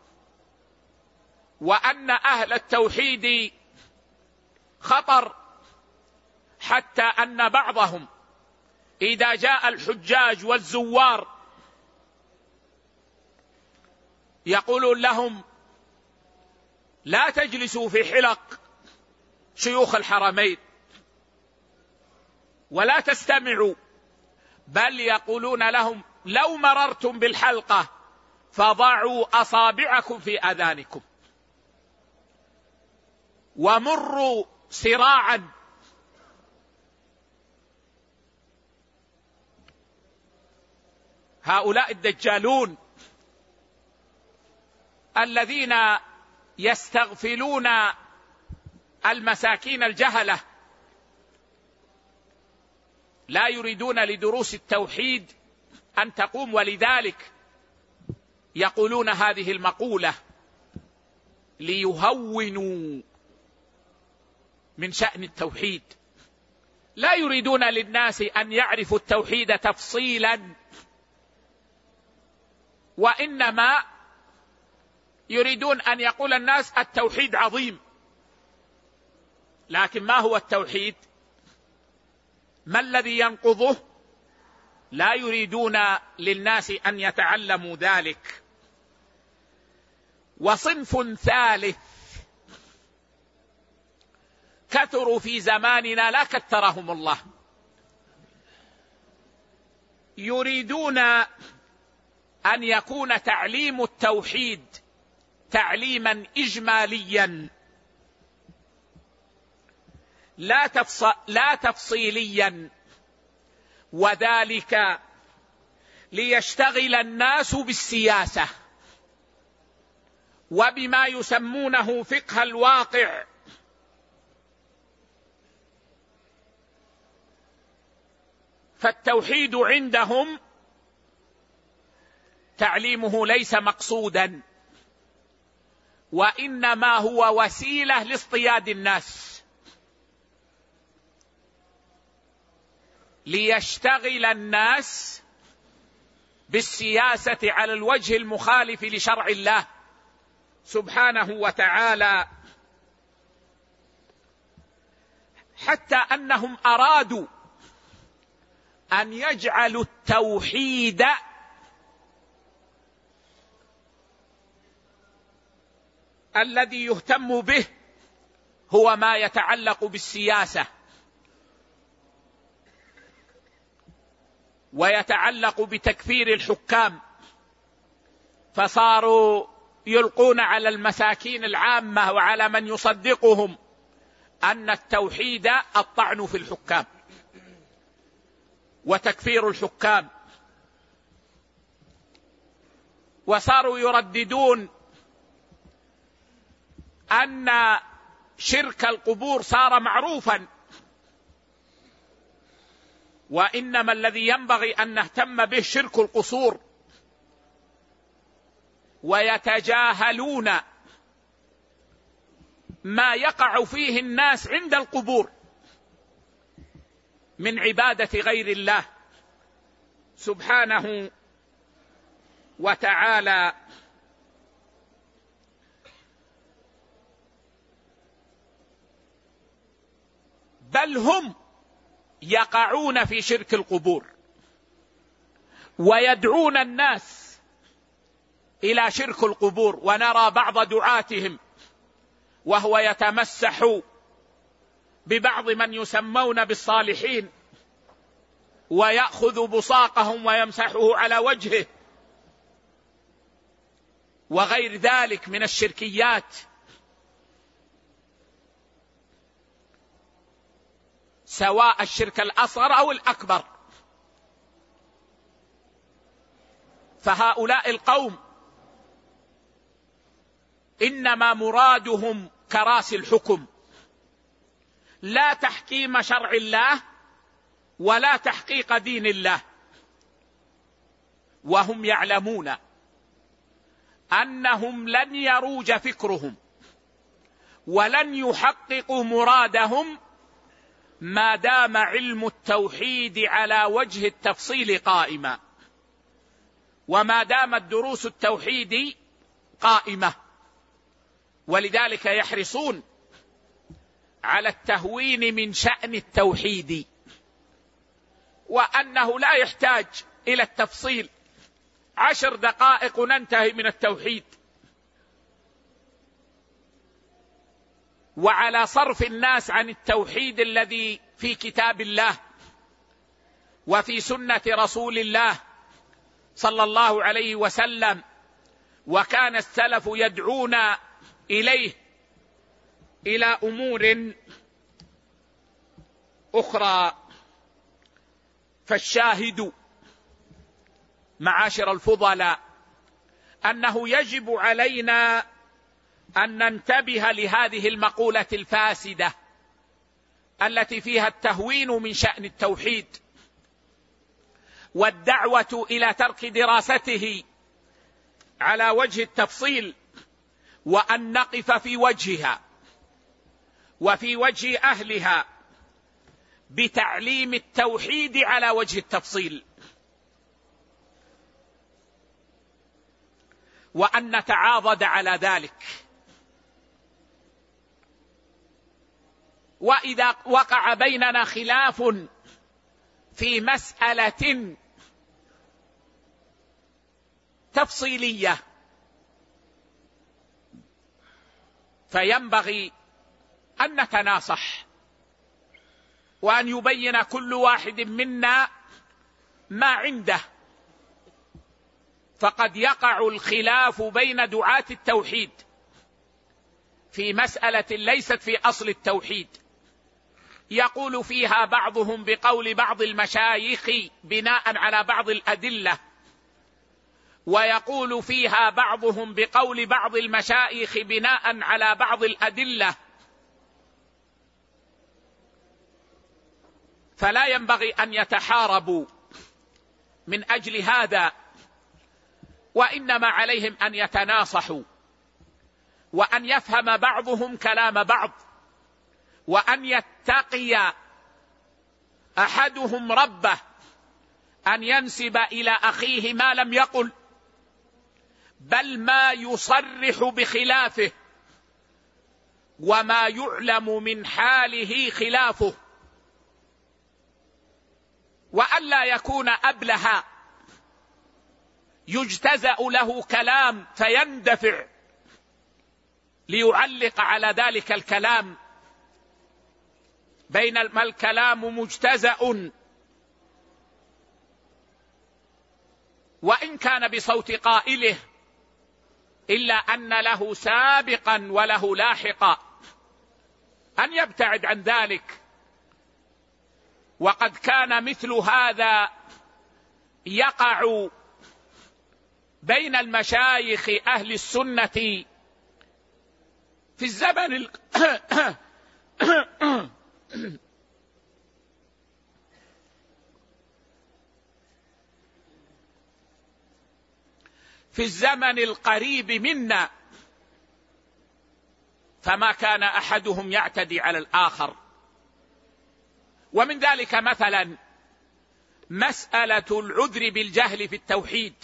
وأن أهل التوحيد خطر، حتى أن بعضهم إذا جاء الحجاج والزوار يقولون لهم لا تجلسوا في حلق شيوخ الحرمين ولا تستمعوا، بل يقولون لهم لو مررتم بالحلقة فضعوا أصابعكم في آذانكم ومروا سراعا. هؤلاء الدجالون الذين يستغفلون المساكين الجهلة لا يريدون لدروس التوحيد أن تقوم، ولذلك يقولون هذه المقولة ليهونوا من شأن التوحيد. لا يريدون للناس أن يعرفوا التوحيد تفصيلا، وإنما يريدون أن يقول الناس التوحيد عظيم، لكن ما هو التوحيد؟ ما الذي ينقضه؟ لا يريدون للناس أن يتعلموا ذلك. وصنف ثالث كثروا في زماننا لا كثرهم الله، يريدون أن يكون تعليم التوحيد تعليما إجماليا لا تفصيليا، وذلك ليشتغل الناس بالسياسة وبما يسمونه فقه الواقع، فالتوحيد عندهم تعليمه ليس مقصودا، وإنما هو وسيلة لاصطياد الناس، ليشتغل الناس بالسياسة على الوجه المخالف لشرع الله سبحانه وتعالى، حتى أنهم أرادوا أن يجعلوا التوحيد الذي يهتم به هو ما يتعلق بالسياسة ويتعلق بتكفير الحكام، فصاروا يلقون على المساكين العامة وعلى من يصدقهم أن التوحيد الطعن في الحكام وتكفير الحكام، وصاروا يرددون أن شرك القبور صار معروفا، وإنما الذي ينبغي أن نهتم به شرك القصور، ما يقع فيه الناس عند القبور من عبادة غير الله سبحانه وتعالى. بل هم يقعون في شرك القبور ويدعون الناس إلى شرك القبور. ونرى بعض دعاتهم وهو يتمسح ببعض من يسمون بالصالحين ويأخذ بصاقهم ويمسحه على وجهه وغير ذلك من الشركيات. سواء الشرك الأصغر أو الأكبر. فهؤلاء القوم إنما مرادهم كراسي الحكم، لا تحكيم شرع الله ولا تحقيق دين الله، وهم يعلمون أنهم لن يروج فكرهم ولن يحققوا مرادهم ما دام علم التوحيد على وجه التفصيل قائما، وما دامت دروس التوحيد قائمة. ولذلك يحرصون على التهوين من شأن التوحيد، وأنه لا يحتاج إلى التفصيل، 10 دقائق ننتهي من التوحيد. وعلى صرف الناس عن التوحيد الذي في كتاب الله وفي سنة رسول الله صلى الله عليه وسلم، وكان السلف يدعون إليه إلى أمور أخرى. فالشاهد معاشر الفضلاء أنه يجب علينا أن ننتبه لهذه المقولة الفاسدة التي فيها التهوين من شأن التوحيد والدعوة إلى ترك دراسته على وجه التفصيل، وأن نقف في وجهها وفي وجه أهلها بتعليم التوحيد على وجه التفصيل، وأن نتعاضد على ذلك. وإذا وقع بيننا خلاف في مسألة تفصيلية فينبغي أن نتناصح، وأن يبين كل واحد منا ما عنده. فقد يقع الخلاف بين دعاة التوحيد في مسألة ليست في أصل التوحيد، يقول فيها بعضهم بقول بعض المشايخ بناء على بعض الأدلة، ويقول فيها بعضهم بقول بعض المشايخ بناء على بعض الأدلة. فلا ينبغي أن يتحاربوا من أجل هذا، وإنما عليهم أن يتناصحوا، وأن يفهم بعضهم كلام بعض، وأن يتقي أحدهم ربه أن ينسب إلى أخيه ما لم يقل، بل ما يصرح بخلافه وما يعلم من حاله خلافه، وألا يكون أبلها يجتزأ له كلام فيندفع ليعلق على ذلك الكلام، بينما الكلام مجتزأ وإن كان بصوت قائله، إلا أن له سابقا وله لاحقا، أن يبتعد عن ذلك. وقد كان مثل هذا يقع بين المشايخ أهل السنة في الزمن في الزمن القريب منا، فما كان أحدهم يعتدي على الآخر. ومن ذلك مثلا مسألة العذر بالجهل في التوحيد.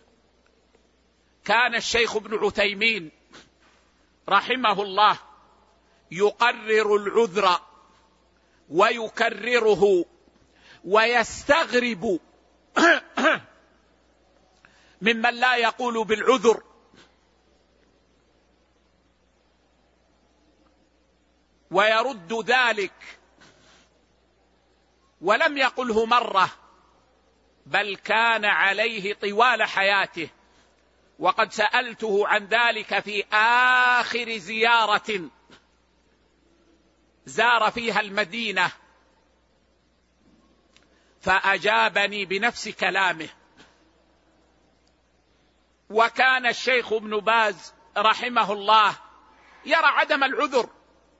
كان الشيخ ابن عثيمين رحمه الله يقرر العذر ويكرره ويستغرب ممن لا يقول بالعذر، ويرد ذلك، ولم يقله مرة بل كان عليه طوال حياته. وقد سألته عن ذلك في آخر زيارة زار فيها المدينة، فأجابني بنفس كلامه. وكان الشيخ ابن باز رحمه الله يرى عدم العذر،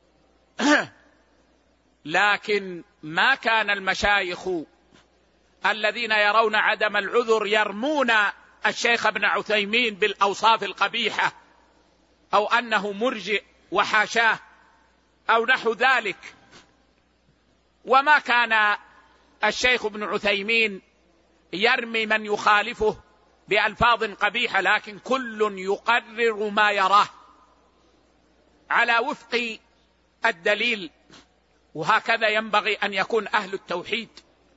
لكن ما كان المشايخ الذين يرون عدم العذر يرمون الشيخ ابن عثيمين بالأوصاف القبيحة أو أنه مرجئ وحاشاه أو نحو ذلك. وما كان الشيخ ابن عثيمين يرمي من يخالفه بألفاظ قبيحة، لكن كل يقرر ما يراه على وفق الدليل. وهكذا ينبغي أن يكون أهل التوحيد،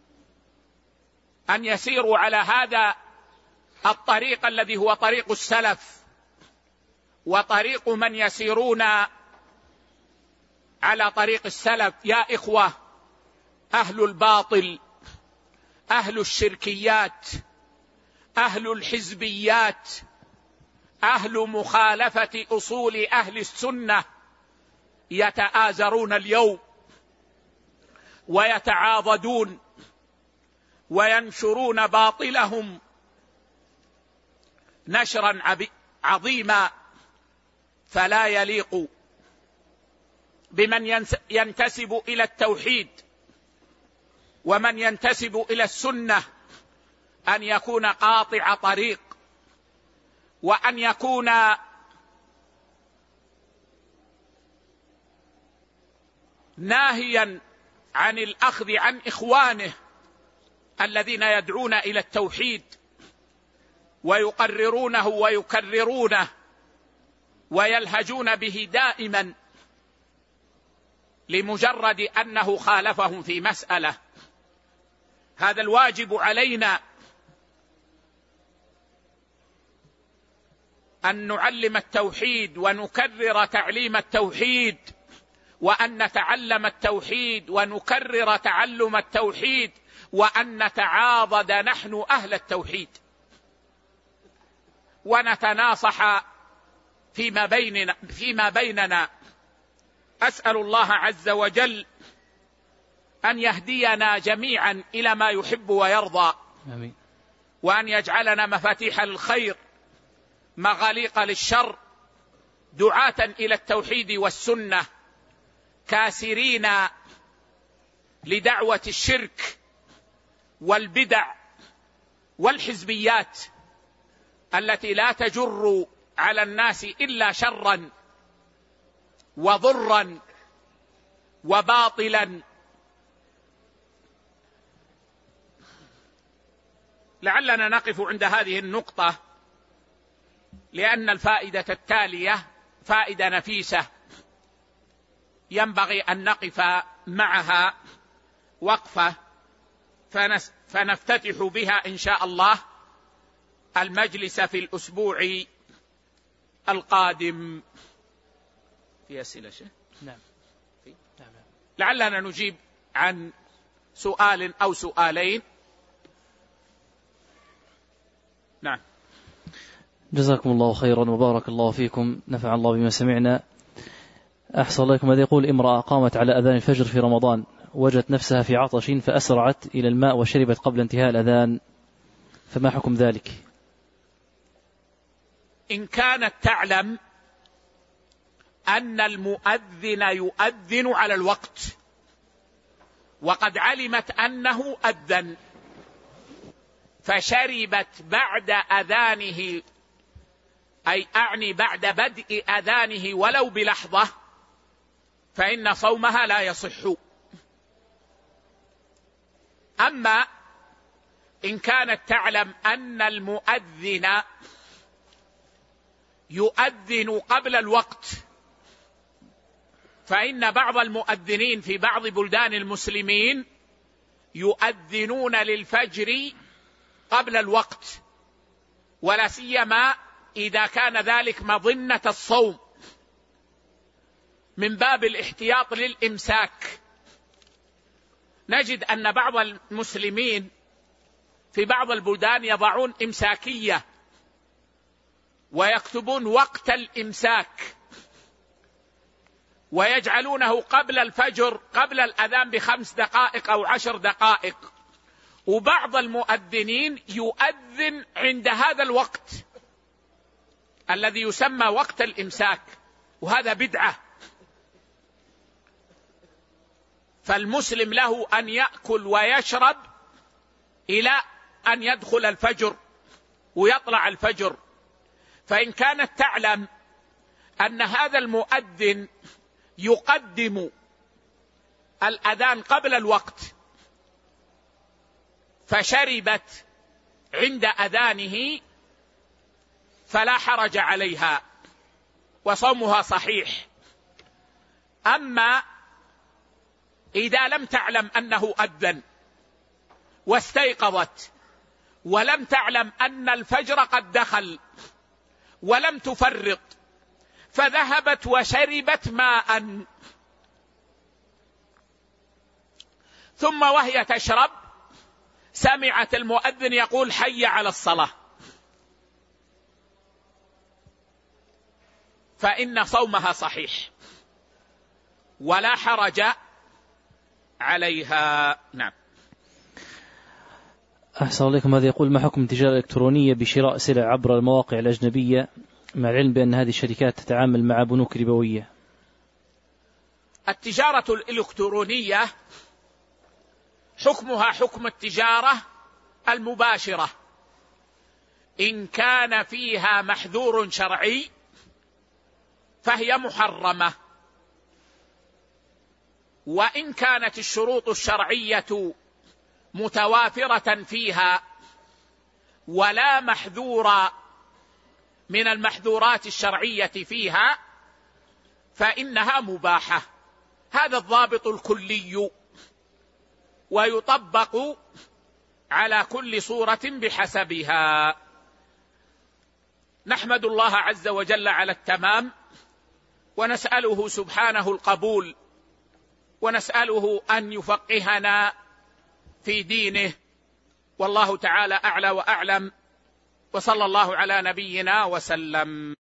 أن يسيروا على هذا الطريق الذي هو طريق السلف، وطريق من يسيرون على طريق السلف. يا إخوة، أهل الباطل، أهل الشركيات، أهل الحزبيات، أهل مخالفة أصول أهل السنة يتآزرون اليوم ويتعاضدون وينشرون باطلهم نشرا عظيما، فلا يليق بمن ينتسب إلى التوحيد ومن ينتسب إلى السنة أن يكون قاطع طريق، وأن يكون ناهيا عن الأخذ عن إخوانه الذين يدعون إلى التوحيد ويقررونه ويكررونه ويلهجون به دائما لمجرد أنه خالفهم في مسألة. هذا الواجب علينا أن نعلم التوحيد ونكرر تعليم التوحيد، وأن نتعلم التوحيد ونكرر تعلم التوحيد، وأن نتعاضد نحن أهل التوحيد ونتناصح فيما بيننا. أسأل الله عز وجل أن يهدينا جميعا إلى ما يحب ويرضى، آمين. وأن يجعلنا مفاتيح للخير مغاليق للشر، دعاة إلى التوحيد والسنة، كاسرين لدعوة الشرك والبدع والحزبيات التي لا تجر على الناس إلا شرا وضرا وباطلا. لعلنا نقف عند هذه النقطة، لأن الفائدة التالية فائدة نفيسة ينبغي أن نقف معها وقفة، فنفتتح بها إن شاء الله المجلس في الأسبوع القادم. في أسئلة شيء؟ نعم. لعلنا نجيب عن سؤال أو سؤالين. نعم. جزاكم الله خيرا وبارك الله فيكم، نفع الله بما سمعنا. أحسن الله لكم. هذا يقول: امرأة قامت على أذان الفجر في رمضان، وجدت نفسها في عطش فأسرعت إلى الماء وشربت قبل انتهاء الأذان، فما حكم ذلك؟ إن كانت تعلم أن المؤذن يؤذن على الوقت وقد علمت أنه أذن فشربت بعد أذانه، أي أعني بعد بدء أذانه ولو بلحظة، فإن صومها لا يصح. أما إن كانت تعلم أن المؤذن يؤذن قبل الوقت، فإن بعض المؤذنين في بعض بلدان المسلمين يؤذنون للفجر قبل الوقت، ولا سيما إذا كان ذلك مظنة الصوم من باب الاحتياط للإمساك. نجد أن بعض المسلمين في بعض البلدان يضعون إمساكية ويكتبون وقت الإمساك ويجعلونه قبل الفجر، قبل الأذان ب5 دقائق أو 10 دقائق، وبعض المؤذنين يؤذن عند هذا الوقت الذي يسمى وقت الإمساك، وهذا بدعة. فالمسلم له أن يأكل ويشرب إلى أن يدخل الفجر ويطلع الفجر. فإن كانت تعلم أن هذا المؤذن يقدم الأذان قبل الوقت فشربت عند أذانه فلا حرج عليها وصومها صحيح. أما إذا لم تعلم أنه أذن واستيقظت ولم تعلم أن الفجر قد دخل ولم تفرط، فذهبت وشربت ماء، ثم وهي تشرب سمعت المؤذن يقول حي على الصلاة، فإن صومها صحيح ولا حرج عليها. نعم. أحسن عليكم. هذا يقول: ما حكم التجارة الإلكترونية بشراء سلع عبر المواقع الأجنبية مع العلم بأن هذه الشركات تتعامل مع بنوك ربوية؟ التجارة الإلكترونية حكمها حكم التجارة المباشرة، إن كان فيها محذور شرعي فهي محرمة، وإن كانت الشروط الشرعية متوافرة فيها ولا محذور من المحذورات الشرعية فيها فإنها مباحة. هذا الضابط الكلي ويطبق على كل صورة بحسبها. نحمد الله عز وجل على التمام، ونسأله سبحانه القبول، ونسأله أن يفقهنا في دينه، والله تعالى أعلى وأعلم، وصلى الله على نبينا وسلم.